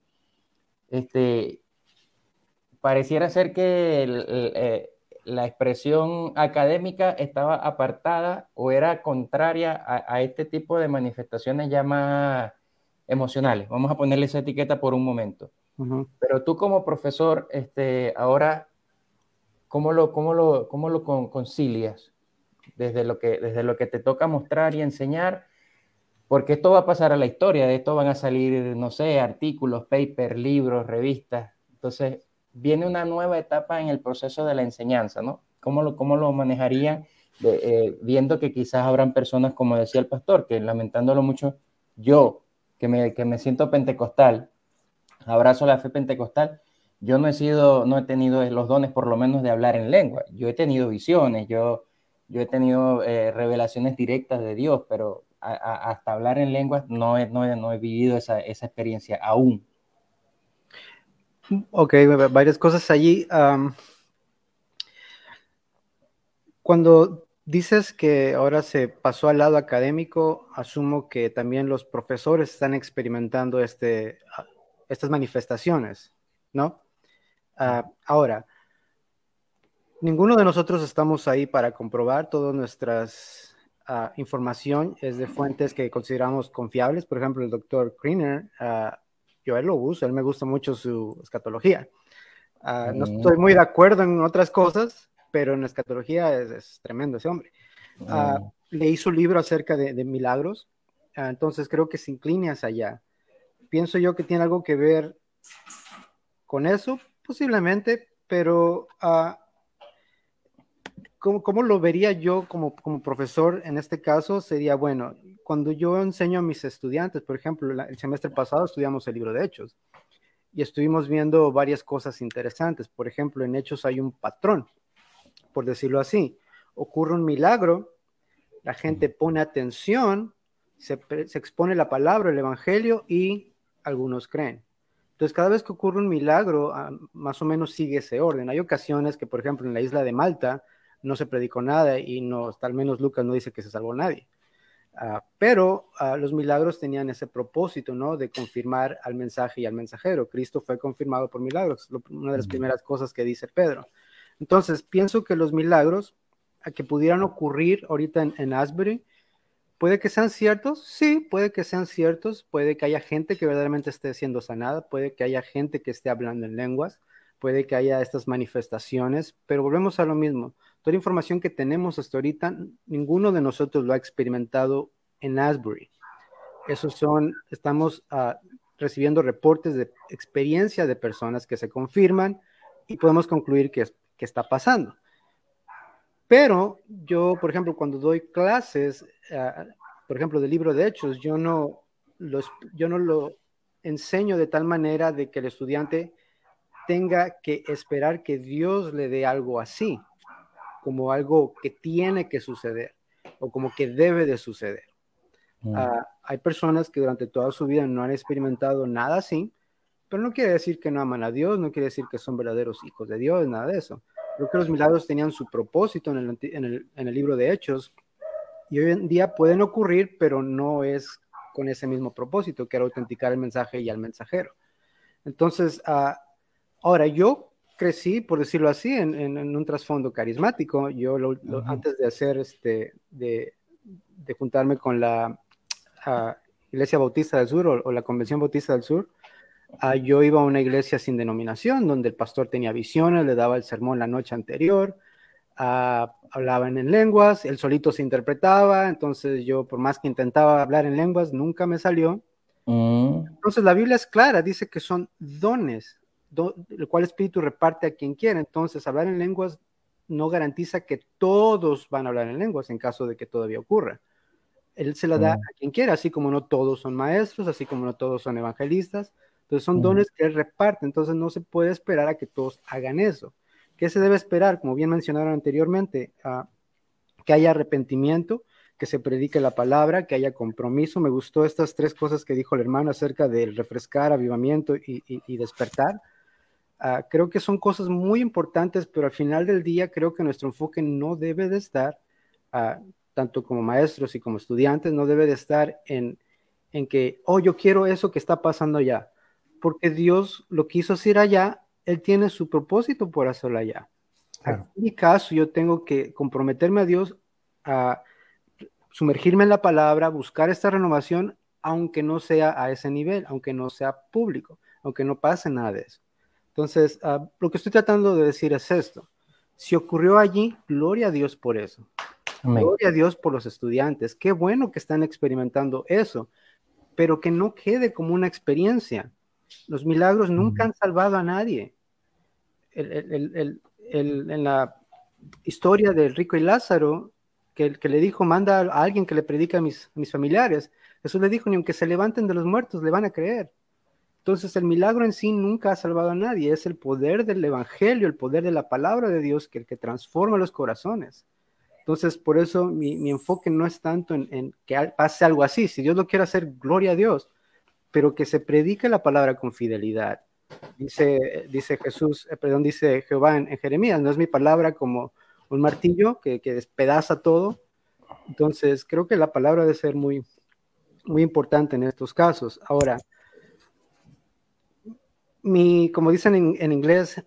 Pareciera ser que la expresión académica estaba apartada o era contraria a este tipo de manifestaciones ya más emocionales. Vamos a ponerle esa etiqueta por un momento. Pero tú como profesor, ahora, ¿cómo lo concilias desde lo que te toca mostrar y enseñar? Porque esto va a pasar a la historia, de esto van a salir, no sé, artículos, papers, libros, revistas. Entonces, viene una nueva etapa en el proceso de la enseñanza, ¿no? ¿Cómo lo manejarían? Viendo que quizás habrán personas, como decía el pastor, que lamentándolo mucho, yo, que me siento pentecostal, abrazo la fe pentecostal, yo no he tenido los dones, por lo menos, de hablar en lengua. Yo he tenido visiones, yo he tenido revelaciones directas de Dios, pero hasta hablar en lenguas no he vivido esa experiencia aún. Ok, varias cosas allí. Cuando dices que ahora se pasó al lado académico, asumo que también los profesores están experimentando estas manifestaciones, ¿no? Ahora, ninguno de nosotros estamos ahí para comprobar todas nuestras información es de fuentes que consideramos confiables. Por ejemplo, el doctor Kriner, yo a él lo uso, a él me gusta mucho su escatología. No estoy muy de acuerdo en otras cosas, pero en escatología es tremendo ese hombre. Leí su libro acerca de milagros, entonces creo que se inclina hacia allá. Pienso yo que tiene algo que ver con eso, posiblemente, pero ¿cómo lo vería yo como profesor en este caso? Sería, bueno, cuando yo enseño a mis estudiantes, por ejemplo, el semestre pasado estudiamos el libro de Hechos y estuvimos viendo varias cosas interesantes. Por ejemplo, en Hechos hay un patrón, por decirlo así. Ocurre un milagro, la gente pone atención, se expone la palabra, el evangelio, y algunos creen. Entonces, cada vez que ocurre un milagro, más o menos sigue ese orden. Hay ocasiones que, por ejemplo, en la isla de Malta no se predicó nada y no, al menos Lucas no dice que se salvó nadie. Pero los milagros tenían ese propósito, ¿no? De confirmar al mensaje y al mensajero. Cristo fue confirmado por milagros, una de las primeras cosas que dice Pedro. Entonces, pienso que los milagros que pudieran ocurrir ahorita en Asbury, ¿puede que sean ciertos? Sí, puede que sean ciertos. Puede que haya gente que verdaderamente esté siendo sanada. Puede que haya gente que esté hablando en lenguas. Puede que haya estas manifestaciones. Pero volvemos a lo mismo. Toda la información que tenemos hasta ahorita, ninguno de nosotros lo ha experimentado en Asbury. Estamos recibiendo reportes de experiencia de personas que se confirman y podemos concluir que está pasando. Pero yo, por ejemplo, cuando doy clases, por ejemplo, del libro de Hechos, yo no lo enseño de tal manera de que el estudiante tenga que esperar que Dios le dé algo así, como algo que tiene que suceder o como que debe de suceder. Hay personas que durante toda su vida no han experimentado nada así, pero no quiere decir que no aman a Dios, no quiere decir que son verdaderos hijos de Dios, nada de eso. Creo que los milagros tenían su propósito en el libro de Hechos y hoy en día pueden ocurrir, pero no es con ese mismo propósito, que era autenticar el mensaje y al mensajero. Entonces, ahora yo crecí, por decirlo así, en un trasfondo carismático. Yo antes de hacer de juntarme con la Iglesia Bautista del Sur o la Convención Bautista del Sur, yo iba a una iglesia sin denominación, donde el pastor tenía visiones, le daba el sermón la noche anterior, hablaban en lenguas, él solito se interpretaba, entonces yo por más que intentaba hablar en lenguas, nunca me salió. Entonces la Biblia es clara, dice que son dones, el cual el Espíritu reparte a quien quiera. Entonces hablar en lenguas no garantiza que todos van a hablar en lenguas en caso de que todavía ocurra. Él se la da a quien quiera, así como no todos son maestros, así como no todos son evangelistas. Entonces son dones que él reparte, entonces no se puede esperar a que todos hagan eso. ¿Qué se debe esperar? Como bien mencionaron anteriormente, que haya arrepentimiento, que se predique la palabra, que haya compromiso. Me gustó estas tres cosas que dijo el hermano acerca del refrescar, avivamiento y despertar. Creo que son cosas muy importantes, pero al final del día creo que nuestro enfoque no debe de estar, tanto como maestros y como estudiantes, no debe de estar en que, yo quiero eso que está pasando allá, porque Dios lo quiso hacer allá, Él tiene su propósito por hacerlo allá. Claro. En mi caso, yo tengo que comprometerme a Dios, a sumergirme en la palabra, buscar esta renovación, aunque no sea a ese nivel, aunque no sea público, aunque no pase nada de eso. Entonces, lo que estoy tratando de decir es esto. Si ocurrió allí, gloria a Dios por eso. Amén. Gloria a Dios por los estudiantes. Qué bueno que están experimentando eso, pero que no quede como una experiencia. Los milagros nunca han salvado a nadie. En la historia del rico y Lázaro, que le dijo, manda a alguien que le predique a mis familiares, Jesús le dijo, ni aunque se levanten de los muertos, le van a creer. Entonces el milagro en sí nunca ha salvado a nadie, es el poder del evangelio, el poder de la palabra de Dios el que transforma los corazones. Entonces por eso mi enfoque no es tanto en que pase algo así. Si Dios lo quiere hacer, gloria a Dios, pero que se predique la palabra con fidelidad. Dice Jehová en Jeremías, no es mi palabra como un martillo que despedaza todo. Entonces creo que la palabra debe ser muy, muy importante en estos casos. Ahora, como dicen en inglés,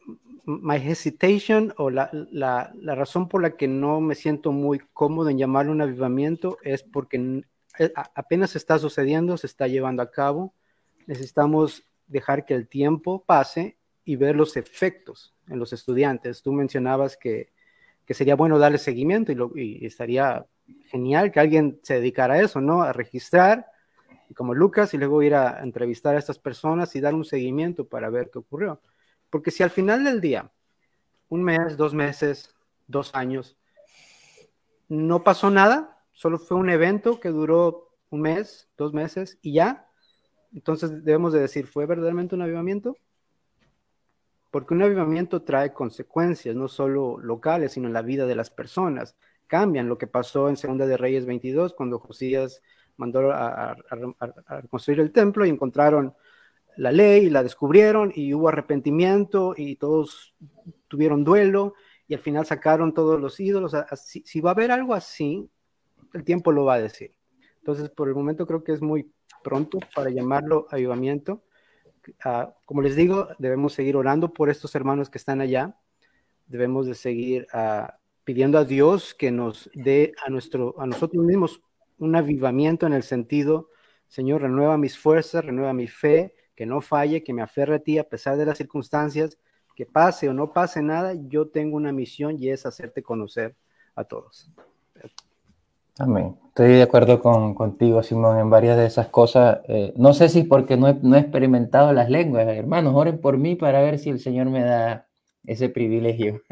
my hesitation o la razón por la que no me siento muy cómodo en llamarlo un avivamiento es porque apenas está sucediendo, se está llevando a cabo. Necesitamos dejar que el tiempo pase y ver los efectos en los estudiantes. Tú mencionabas que sería bueno darle seguimiento y estaría genial que alguien se dedicara a eso, ¿no? A registrar, como Lucas, y luego ir a entrevistar a estas personas y dar un seguimiento para ver qué ocurrió. Porque si al final del día, 1 mes, 2 meses, 2 años, no pasó nada, solo fue un evento que duró 1 mes, 2 meses y ya, entonces debemos de decir, ¿fue verdaderamente un avivamiento? Porque un avivamiento trae consecuencias, no solo locales, sino en la vida de las personas. Cambian lo que pasó en 2 de Reyes 22, cuando Josías mandó a construir el templo y encontraron la ley y la descubrieron y hubo arrepentimiento y todos tuvieron duelo y al final sacaron todos los ídolos. Si va a haber algo así, el tiempo lo va a decir. Entonces, por el momento creo que es muy pronto para llamarlo avivamiento. Como les digo, debemos seguir orando por estos hermanos que están allá. Debemos de seguir pidiendo a Dios que nos dé a nosotros mismos un avivamiento en el sentido, Señor, renueva mis fuerzas, renueva mi fe, que no falle, que me aferre a ti a pesar de las circunstancias, que pase o no pase nada, yo tengo una misión y es hacerte conocer a todos. Amén. Estoy de acuerdo contigo, Simón, en varias de esas cosas. No sé si porque no he experimentado las lenguas. Hermanos, oren por mí para ver si el Señor me da ese privilegio.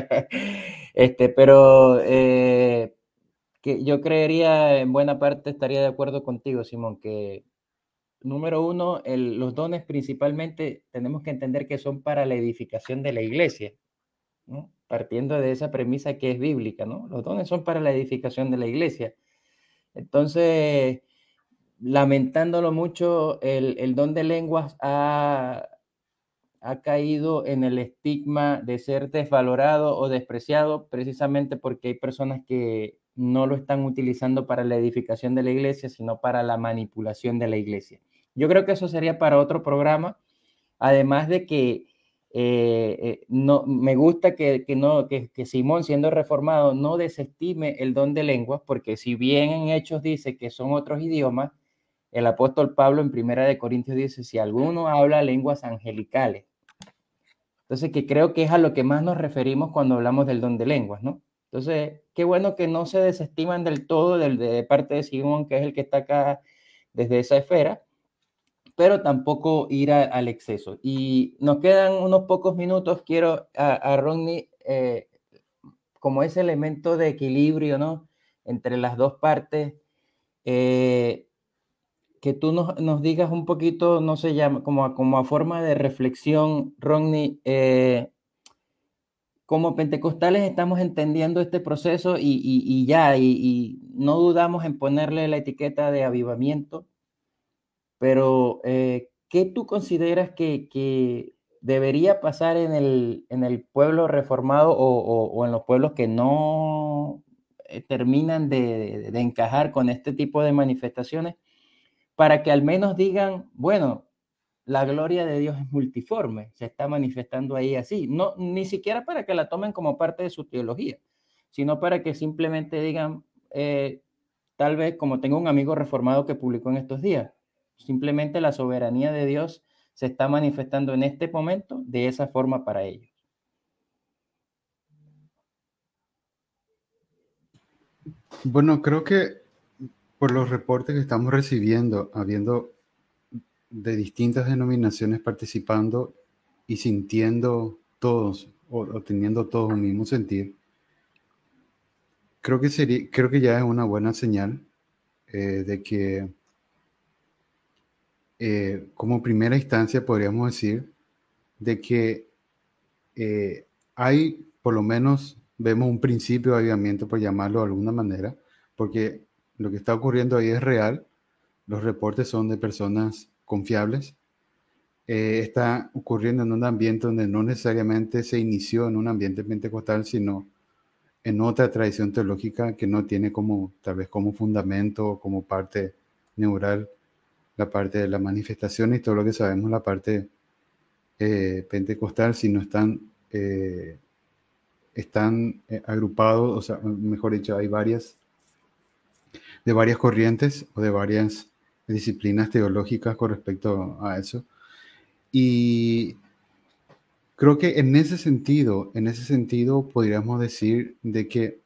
Pero que yo creería, en buena parte estaría de acuerdo contigo, Simón, que número uno, los dones principalmente tenemos que entender que son para la edificación de la iglesia, ¿no? Partiendo de esa premisa que es bíblica, ¿no? Los dones son para la edificación de la iglesia. Entonces, lamentándolo mucho, el don de lenguas ha caído en el estigma de ser desvalorado o despreciado precisamente porque hay personas que no lo están utilizando para la edificación de la iglesia, sino para la manipulación de la iglesia. Yo creo que eso sería para otro programa, además de que no, me gusta que Simón, siendo reformado, no desestime el don de lenguas, porque si bien en Hechos dice que son otros idiomas, el apóstol Pablo en 1 Corintios dice, si alguno habla lenguas angelicales. Entonces, que creo que es a lo que más nos referimos cuando hablamos del don de lenguas, ¿no? Entonces, qué bueno que no se desestiman del todo de parte de Simón, que es el que está acá desde esa esfera, pero tampoco ir al exceso. Y nos quedan unos pocos minutos. Quiero a Rodney, como ese elemento de equilibrio, ¿no? Entre las dos partes, que tú nos digas un poquito, no sé, ya como a forma de reflexión, Rodney, como pentecostales estamos entendiendo este proceso y no dudamos en ponerle la etiqueta de avivamiento, pero ¿qué tú consideras que debería pasar en el pueblo reformado o en los pueblos que no terminan de encajar con este tipo de manifestaciones para que al menos digan, bueno, la gloria de Dios es multiforme, se está manifestando ahí así, no, ni siquiera para que la tomen como parte de su teología, sino para que simplemente digan, tal vez como tengo un amigo reformado que publicó en estos días, simplemente la soberanía de Dios se está manifestando en este momento de esa forma para ellos. Bueno, creo que por los reportes que estamos recibiendo, habiendo de distintas denominaciones participando y sintiendo todos o teniendo todos un mismo sentir, creo que ya es una buena señal de que como primera instancia podríamos decir de que hay, por lo menos vemos un principio de avivamiento, por llamarlo de alguna manera, porque lo que está ocurriendo ahí es real, los reportes son de personas confiables, está ocurriendo en un ambiente donde no necesariamente se inició en un ambiente pentecostal, sino en otra tradición teológica que no tiene como, tal vez como fundamento o como parte neural la parte de la manifestación y todo lo que sabemos, la parte pentecostal, sino están están agrupados, o sea, mejor dicho, hay de varias corrientes o de varias disciplinas teológicas con respecto a eso. Y creo que en ese sentido podríamos decir de que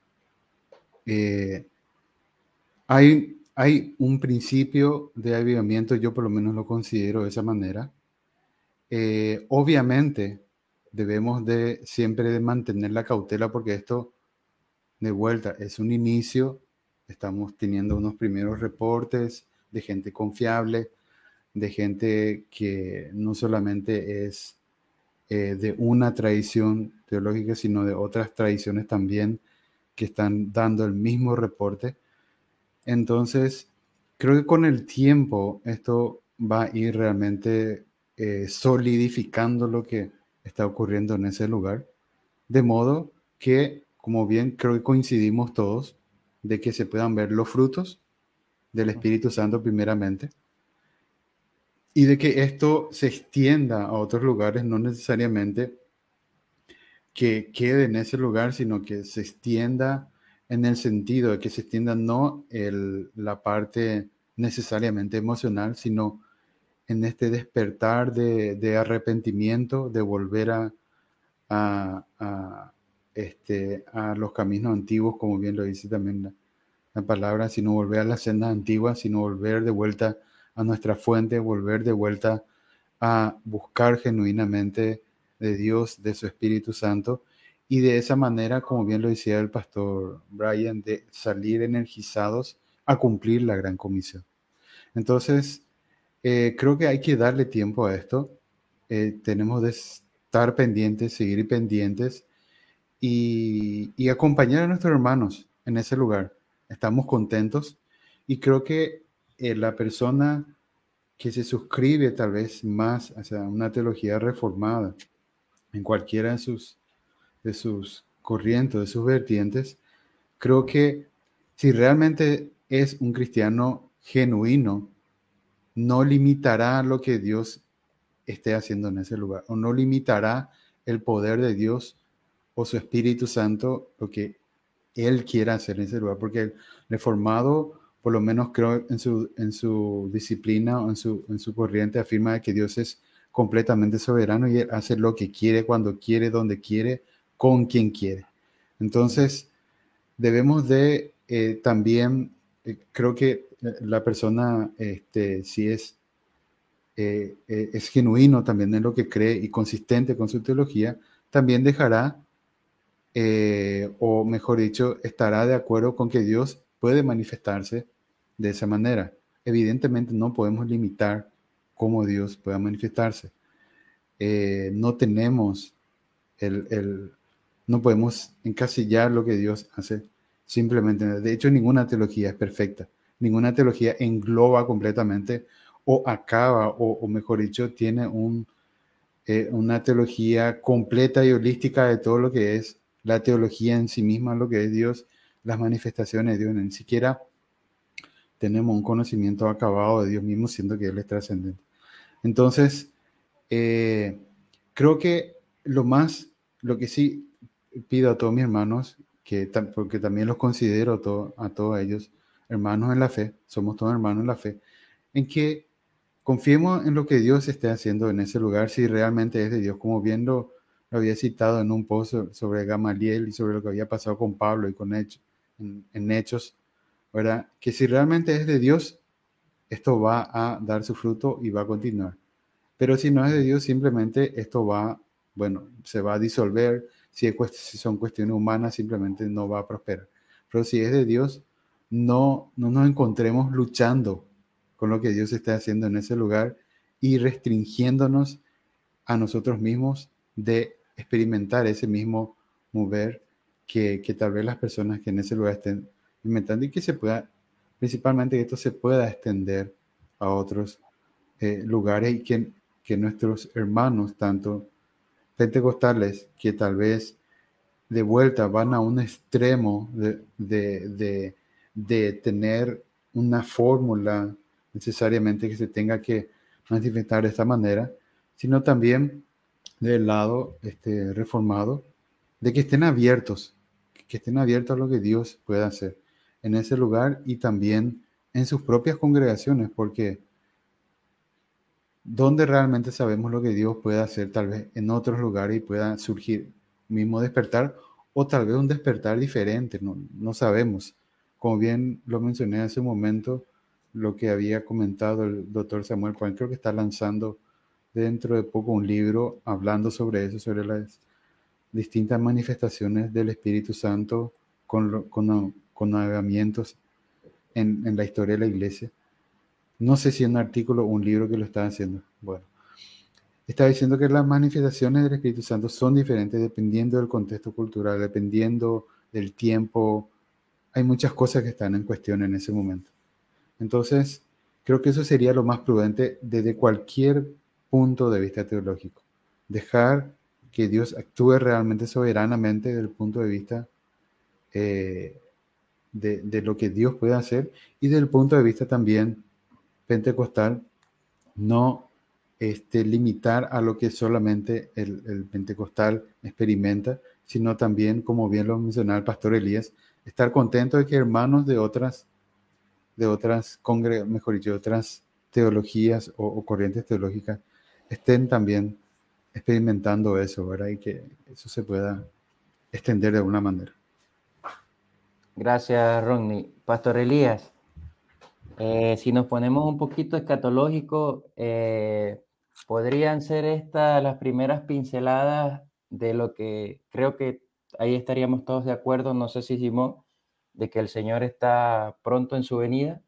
hay un principio de avivamiento, yo por lo menos lo considero de esa manera. Obviamente debemos de siempre de mantener la cautela porque esto de vuelta es un inicio. Estamos teniendo unos primeros reportes de gente confiable, de gente que no solamente es de una tradición teológica, sino de otras tradiciones también que están dando el mismo reporte. Entonces, creo que con el tiempo esto va a ir realmente solidificando lo que está ocurriendo en ese lugar, de modo que, como bien creo que coincidimos todos, de que se puedan ver los frutos del Espíritu Santo primeramente, y de que esto se extienda a otros lugares, no necesariamente que quede en ese lugar, sino que se extienda en el sentido de que se extienda no la parte necesariamente emocional, sino en este despertar de arrepentimiento, de volver a los caminos antiguos, como bien lo dice también la palabra, sino volver a las sendas antiguas, sino volver de vuelta a nuestra fuente, volver de vuelta a buscar genuinamente de Dios, de su Espíritu Santo, y de esa manera, como bien lo decía el pastor Brian, de salir energizados a cumplir la gran comisión. Entonces, creo que hay que darle tiempo a esto. Tenemos de estar pendientes, seguir pendientes y acompañar a nuestros hermanos en ese lugar. Estamos contentos y creo que la persona que se suscribe tal vez más hacia una teología reformada en cualquiera de sus corrientes, de sus vertientes, creo que si realmente es un cristiano genuino, no limitará lo que Dios esté haciendo en ese lugar, o no limitará el poder de Dios o su Espíritu Santo, lo que Él quiera hacer en ese lugar, porque el reformado, por lo menos creo en su disciplina o en su corriente, afirma que Dios es completamente soberano y Él hace lo que quiere, cuando quiere, donde quiere, con quien quiere. Entonces, debemos de también, creo que la persona, si es genuino también en lo que cree y consistente con su teología, también dejará, o mejor dicho, estará de acuerdo con que Dios puede manifestarse de esa manera. Evidentemente no podemos limitar cómo Dios pueda manifestarse. No tenemos no podemos encasillar lo que Dios hace simplemente. De hecho, ninguna teología es perfecta. Ninguna teología engloba completamente o acaba, o mejor dicho, tiene una teología completa y holística de todo lo que es la teología en sí misma, lo que es Dios, las manifestaciones de Dios. Ni siquiera tenemos un conocimiento acabado de Dios mismo, siendo que Él es trascendente. Entonces, creo que lo que sí pido a todos mis hermanos, porque también los considero a todos ellos hermanos en la fe, somos todos hermanos en la fe, en que confiemos en lo que Dios esté haciendo en ese lugar, si realmente es de Dios, como bien lo había citado en un post sobre Gamaliel y sobre lo que había pasado con Pablo y con Hechos, en Hechos, ¿verdad? Que si realmente es de Dios, esto va a dar su fruto y va a continuar. Pero si no es de Dios, simplemente esto se va a disolver. Si son cuestiones humanas, simplemente no va a prosperar. Pero si es de Dios, no nos encontremos luchando con lo que Dios está haciendo en ese lugar y restringiéndonos a nosotros mismos de experimentar ese mismo mover que tal vez las personas que en ese lugar estén inventando, y que principalmente que esto se pueda extender a otros lugares, y que nuestros hermanos, tanto pentecostales, que tal vez de vuelta van a un extremo de tener una fórmula necesariamente que se tenga que manifestar de esta manera, sino también del lado reformado, de que estén abiertos a lo que Dios pueda hacer en ese lugar y también en sus propias congregaciones, porque donde realmente sabemos lo que Dios puede hacer, tal vez en otros lugares y pueda surgir mismo despertar, o tal vez un despertar diferente, no sabemos. Como bien lo mencioné hace un momento, lo que había comentado el doctor Samuel Point, creo que está lanzando dentro de poco un libro hablando sobre eso, sobre las distintas manifestaciones del Espíritu Santo con avivamientos en la historia de la iglesia. No sé si es un artículo o un libro que lo está haciendo. Bueno, está diciendo que las manifestaciones del Espíritu Santo son diferentes dependiendo del contexto cultural, dependiendo del tiempo. Hay muchas cosas que están en cuestión en ese momento. Entonces, creo que eso sería lo más prudente desde cualquier punto de vista teológico. Dejar que Dios actúe realmente soberanamente desde el punto de vista de lo que Dios puede hacer y desde el punto de vista también pentecostal, no limitar a lo que solamente el pentecostal experimenta, sino también, como bien lo mencionaba el pastor Elías, estar contento de que hermanos de otras mejor dicho, de otras teologías o corrientes teológicas estén también experimentando eso, ¿verdad? Y que eso se pueda extender de alguna manera. Gracias, Rodney. Pastor Elías, si nos ponemos un poquito escatológico, ¿podrían ser estas las primeras pinceladas de lo que creo que ahí estaríamos todos de acuerdo? No sé si Simón, de que el Señor está pronto en su venida.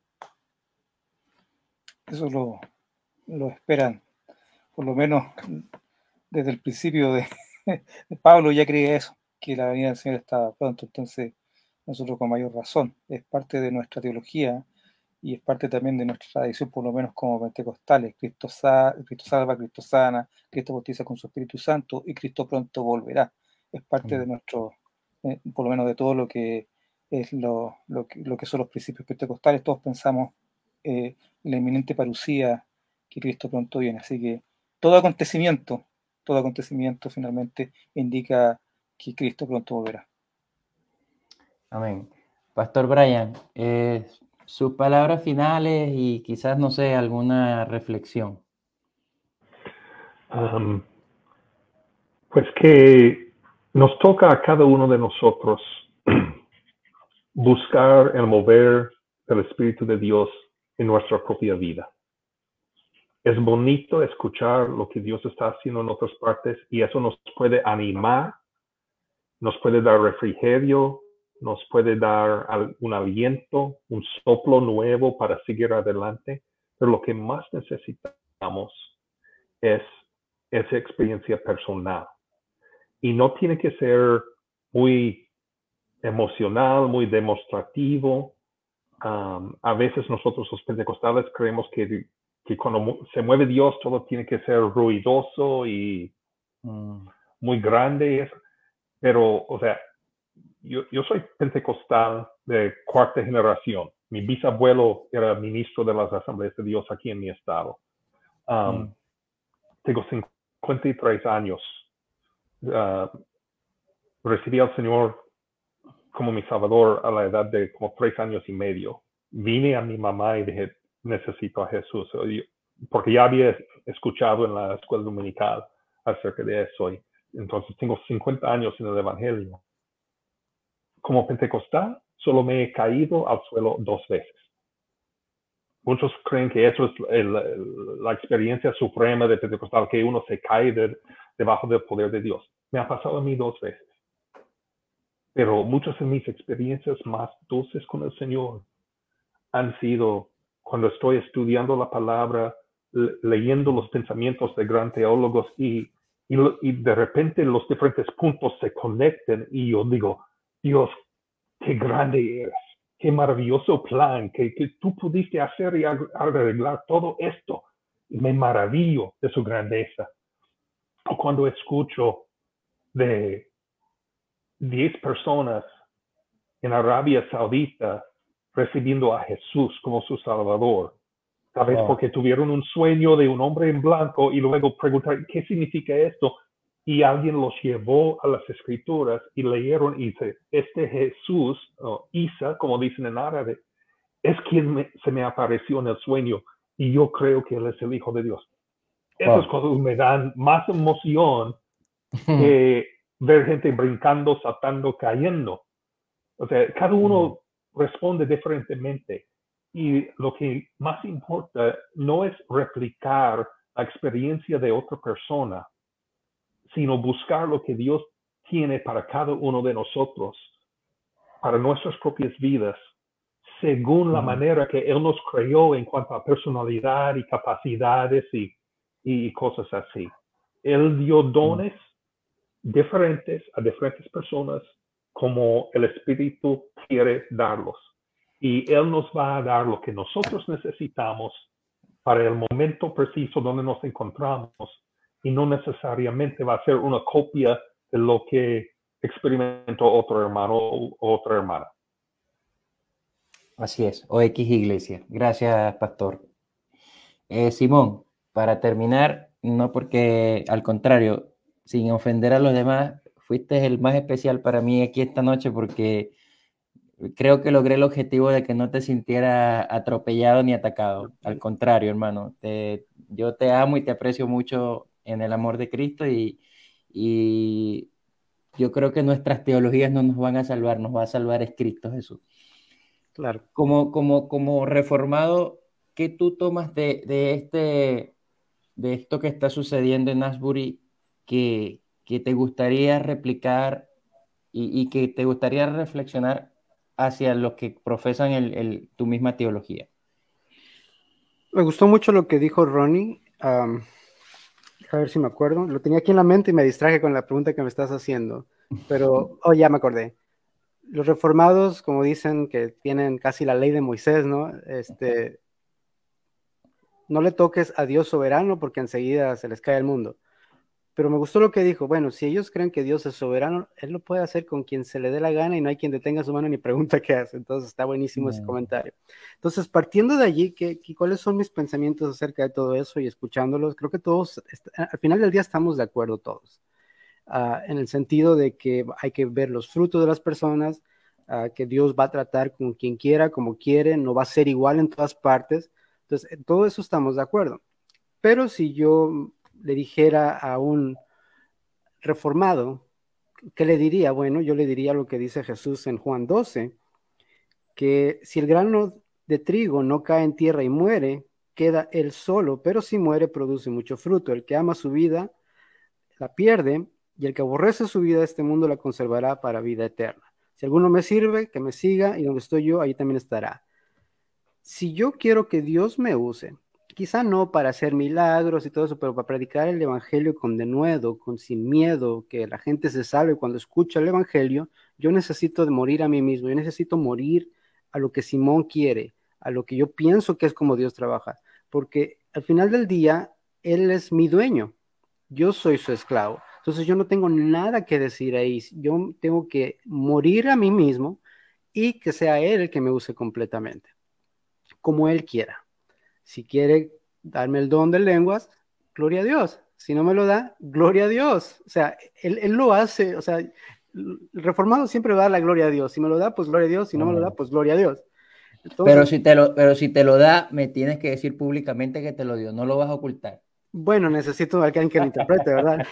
Eso lo esperan, por lo menos desde el principio de Pablo ya creía eso, que la venida del Señor estaba pronto. Entonces nosotros con mayor razón, es parte de nuestra teología y es parte también de nuestra tradición, por lo menos como pentecostales. Cristo salva, Cristo sana, Cristo bautiza con su Espíritu Santo y Cristo pronto volverá. Es parte de nuestro, por lo menos de todo lo que es lo que son los principios pentecostales. Todos pensamos en la inminente parucía, que Cristo pronto viene. Así que todo acontecimiento finalmente indica que Cristo pronto volverá. Amén. Pastor Brian, sus palabras finales y quizás, no sé, alguna reflexión. Pues que nos toca a cada uno de nosotros buscar el mover del Espíritu de Dios en nuestra propia vida. Es bonito escuchar lo que Dios está haciendo en otras partes y eso nos puede animar, nos puede dar refrigerio, nos puede dar un aliento, un soplo nuevo para seguir adelante. Pero lo que más necesitamos es esa experiencia personal. Y no tiene que ser muy emocional, muy demostrativo. A veces nosotros los pentecostales creemos que cuando se mueve Dios todo tiene que ser ruidoso y muy grande. Pero, o sea, yo soy pentecostal de cuarta generación. Mi bisabuelo era ministro de las Asambleas de Dios aquí en mi estado. Tengo 53 años. Recibí al Señor como mi Salvador a la edad de como 3 años y medio. Vine a mi mamá y dije, necesito a Jesús. Porque ya había escuchado en la escuela dominical acerca de eso. Y entonces tengo 50 años en el Evangelio. Como pentecostal, solo me he caído al suelo 2 veces. Muchos creen que eso es la experiencia suprema de pentecostal, que uno se cae debajo del poder de Dios. Me ha pasado a mí 2 veces. Pero muchas de mis experiencias más dulces con el Señor han sido cuando estoy estudiando la palabra, leyendo los pensamientos de grandes teólogos y de repente los diferentes puntos se conectan y yo digo, Dios, qué grande eres, qué maravilloso plan que tú pudiste hacer y arreglar todo esto. Y me maravillo de su grandeza. O cuando escucho de 10 personas en Arabia Saudita recibiendo a Jesús como su Salvador. Tal vez porque tuvieron un sueño de un hombre en blanco y luego preguntar, ¿qué significa esto? y alguien los llevó a las escrituras y leyeron y dice, este Jesús, o Isa, como dicen en árabe, es quien se me apareció en el sueño y yo creo que él es el Hijo de Dios. Esas cosas me dan más emoción que ver gente brincando, saltando, cayendo. O sea, cada uno responde diferentemente. Y lo que más importa no es replicar la experiencia de otra persona, sino buscar lo que Dios tiene para cada uno de nosotros, para nuestras propias vidas, según la manera que Él nos creó en cuanto a personalidad y capacidades y cosas así. Él dio dones diferentes a diferentes personas como el Espíritu quiere darlos. Y Él nos va a dar lo que nosotros necesitamos para el momento preciso donde nos encontramos y no necesariamente va a ser una copia de lo que experimentó otro hermano o otra hermana. Así es, o X iglesia. Gracias, pastor. Simón, para terminar, no porque, al contrario, sin ofender a los demás, fuiste el más especial para mí aquí esta noche porque creo que logré el objetivo de que no te sintieras atropellado ni atacado. Al contrario, hermano, yo te amo y te aprecio mucho en el amor de Cristo y yo creo que nuestras teologías no nos van a salvar, nos va a salvar es Cristo Jesús. Claro. Como reformado, ¿qué tú tomas de esto que está sucediendo en Asbury que te gustaría replicar y que te gustaría reflexionar hacia los que profesan tu misma teología? Me gustó mucho lo que dijo Ronnie. A ver si me acuerdo. Lo tenía aquí en la mente y me distraje con la pregunta que me estás haciendo. Pero, ya me acordé. Los reformados, como dicen, que tienen casi la ley de Moisés, ¿no? No le toques a Dios soberano porque enseguida se les cae el mundo. Pero me gustó lo que dijo. Bueno, si ellos creen que Dios es soberano, Él lo puede hacer con quien se le dé la gana y no hay quien detenga su mano ni pregunta qué hace. Entonces está buenísimo ese comentario. Entonces, partiendo de allí, ¿cuáles son mis pensamientos acerca de todo eso? Y escuchándolos, creo que todos, al final del día estamos de acuerdo todos. En el sentido de que hay que ver los frutos de las personas, que Dios va a tratar con quien quiera, como quiere, no va a ser igual en todas partes. Entonces, en todo eso estamos de acuerdo. Pero si yo le dijera a un reformado, ¿qué le diría? Bueno, yo le diría lo que dice Jesús en Juan 12, que si el grano de trigo no cae en tierra y muere, queda él solo, pero si muere produce mucho fruto. El que ama su vida la pierde, y el que aborrece su vida de este mundo la conservará para vida eterna. Si alguno me sirve, que me siga, y donde estoy yo, ahí también estará. Si yo quiero que Dios me use, quizá no para hacer milagros y todo eso, pero para predicar el evangelio con denuedo, sin miedo, que la gente se salve cuando escucha el evangelio, yo necesito de morir a mí mismo, yo necesito morir a lo que Simón quiere, a lo que yo pienso que es como Dios trabaja, porque al final del día, Él es mi dueño, yo soy su esclavo, entonces yo no tengo nada que decir ahí, yo tengo que morir a mí mismo y que sea Él el que me use completamente, como Él quiera. Si quiere darme el don de lenguas, gloria a Dios. Si no me lo da, gloria a Dios. O sea, él lo hace. O sea, el reformado siempre va a dar la gloria a Dios. Si me lo da, pues gloria a Dios. Si no me lo da, pues gloria a Dios. Entonces, pero si te lo da, me tienes que decir públicamente que te lo dio. No lo vas a ocultar. Bueno, necesito a alguien que lo interprete, ¿verdad?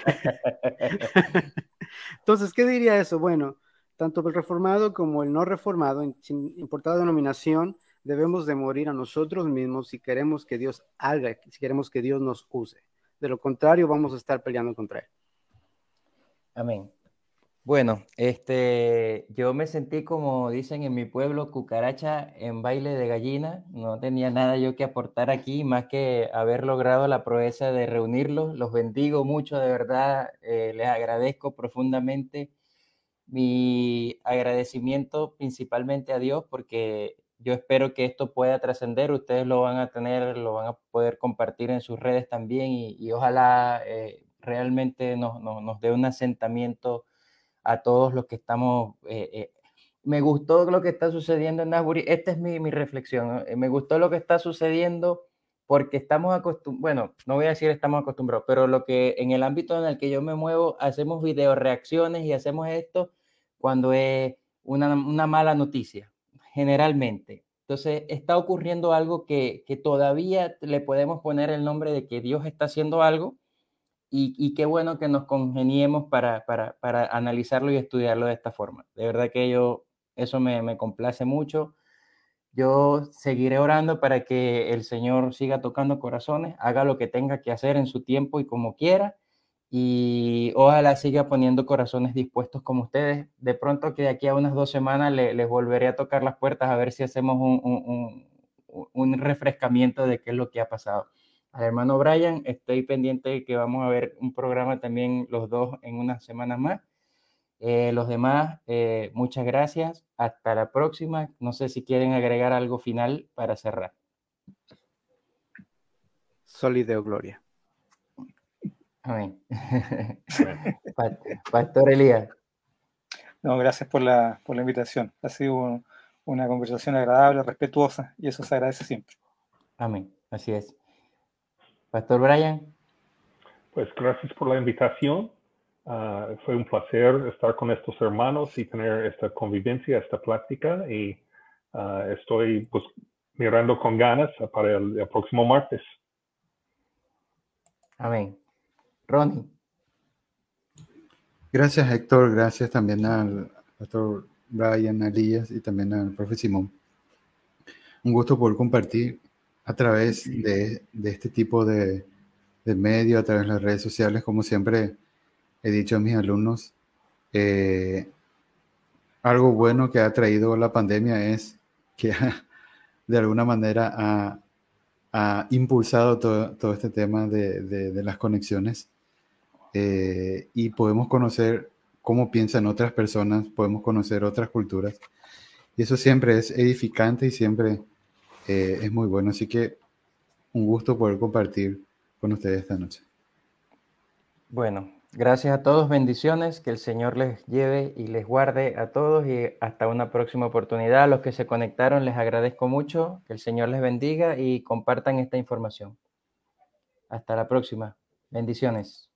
Entonces, ¿qué diría eso? Bueno, tanto el reformado como el no reformado, sin importar la denominación, debemos de morir a nosotros mismos si queremos que Dios haga, si queremos que Dios nos use. De lo contrario, vamos a estar peleando contra Él. Amén. Bueno, yo me sentí, como dicen en mi pueblo, cucaracha en baile de gallina. No tenía nada yo que aportar aquí, más que haber logrado la proeza de reunirlos. Los bendigo mucho, de verdad. Les agradezco profundamente. Mi agradecimiento principalmente a Dios, porque yo espero que esto pueda trascender. Ustedes lo van a tener, lo van a poder compartir en sus redes también y ojalá realmente nos dé un asentamiento a todos los que estamos. Me gustó lo que está sucediendo en Asbury. Esta es mi reflexión. Me gustó lo que está sucediendo porque estamos acostumbrados, bueno, no voy a decir estamos acostumbrados, pero lo que en el ámbito en el que yo me muevo, hacemos video reacciones y hacemos esto cuando es una mala noticia, generalmente. Entonces, está ocurriendo algo que todavía le podemos poner el nombre de que Dios está haciendo algo y qué bueno que nos congeniemos para analizarlo y estudiarlo de esta forma. De verdad que eso me complace mucho. Yo seguiré orando para que el Señor siga tocando corazones, haga lo que tenga que hacer en su tiempo y como quiera, y ojalá siga poniendo corazones dispuestos como ustedes. De pronto que de aquí a unas 2 semanas les volveré a tocar las puertas a ver si hacemos un refrescamiento de qué es lo que ha pasado. Al hermano Brian, estoy pendiente de que vamos a ver un programa también los dos en unas semanas más. Los demás, muchas gracias. Hasta la próxima. No sé si quieren agregar algo final para cerrar. Soli Deo Gloria. Amén. Pastor Elías. No, gracias por la invitación. Ha sido una conversación agradable, respetuosa, y eso se agradece siempre. Amén. Así es. Pastor Brian. Pues gracias por la invitación. Fue un placer estar con estos hermanos y tener esta convivencia, esta plática, y estoy pues, mirando con ganas para el próximo martes. Amén. Ronnie. Gracias, Héctor. Gracias también al pastor Brian, Elías y también al profe Simón. Un gusto poder compartir a través de este tipo de medio, a través de las redes sociales, como siempre he dicho a mis alumnos. Algo bueno que ha traído la pandemia es que de alguna manera ha impulsado todo este tema de las conexiones, y podemos conocer cómo piensan otras personas, podemos conocer otras culturas, y eso siempre es edificante y siempre es muy bueno. Así que un gusto poder compartir con ustedes esta noche. Bueno, gracias a todos, bendiciones, que el Señor les lleve y les guarde a todos y hasta una próxima oportunidad. A los que se conectaron les agradezco mucho, que el Señor les bendiga y compartan esta información. Hasta la próxima. Bendiciones.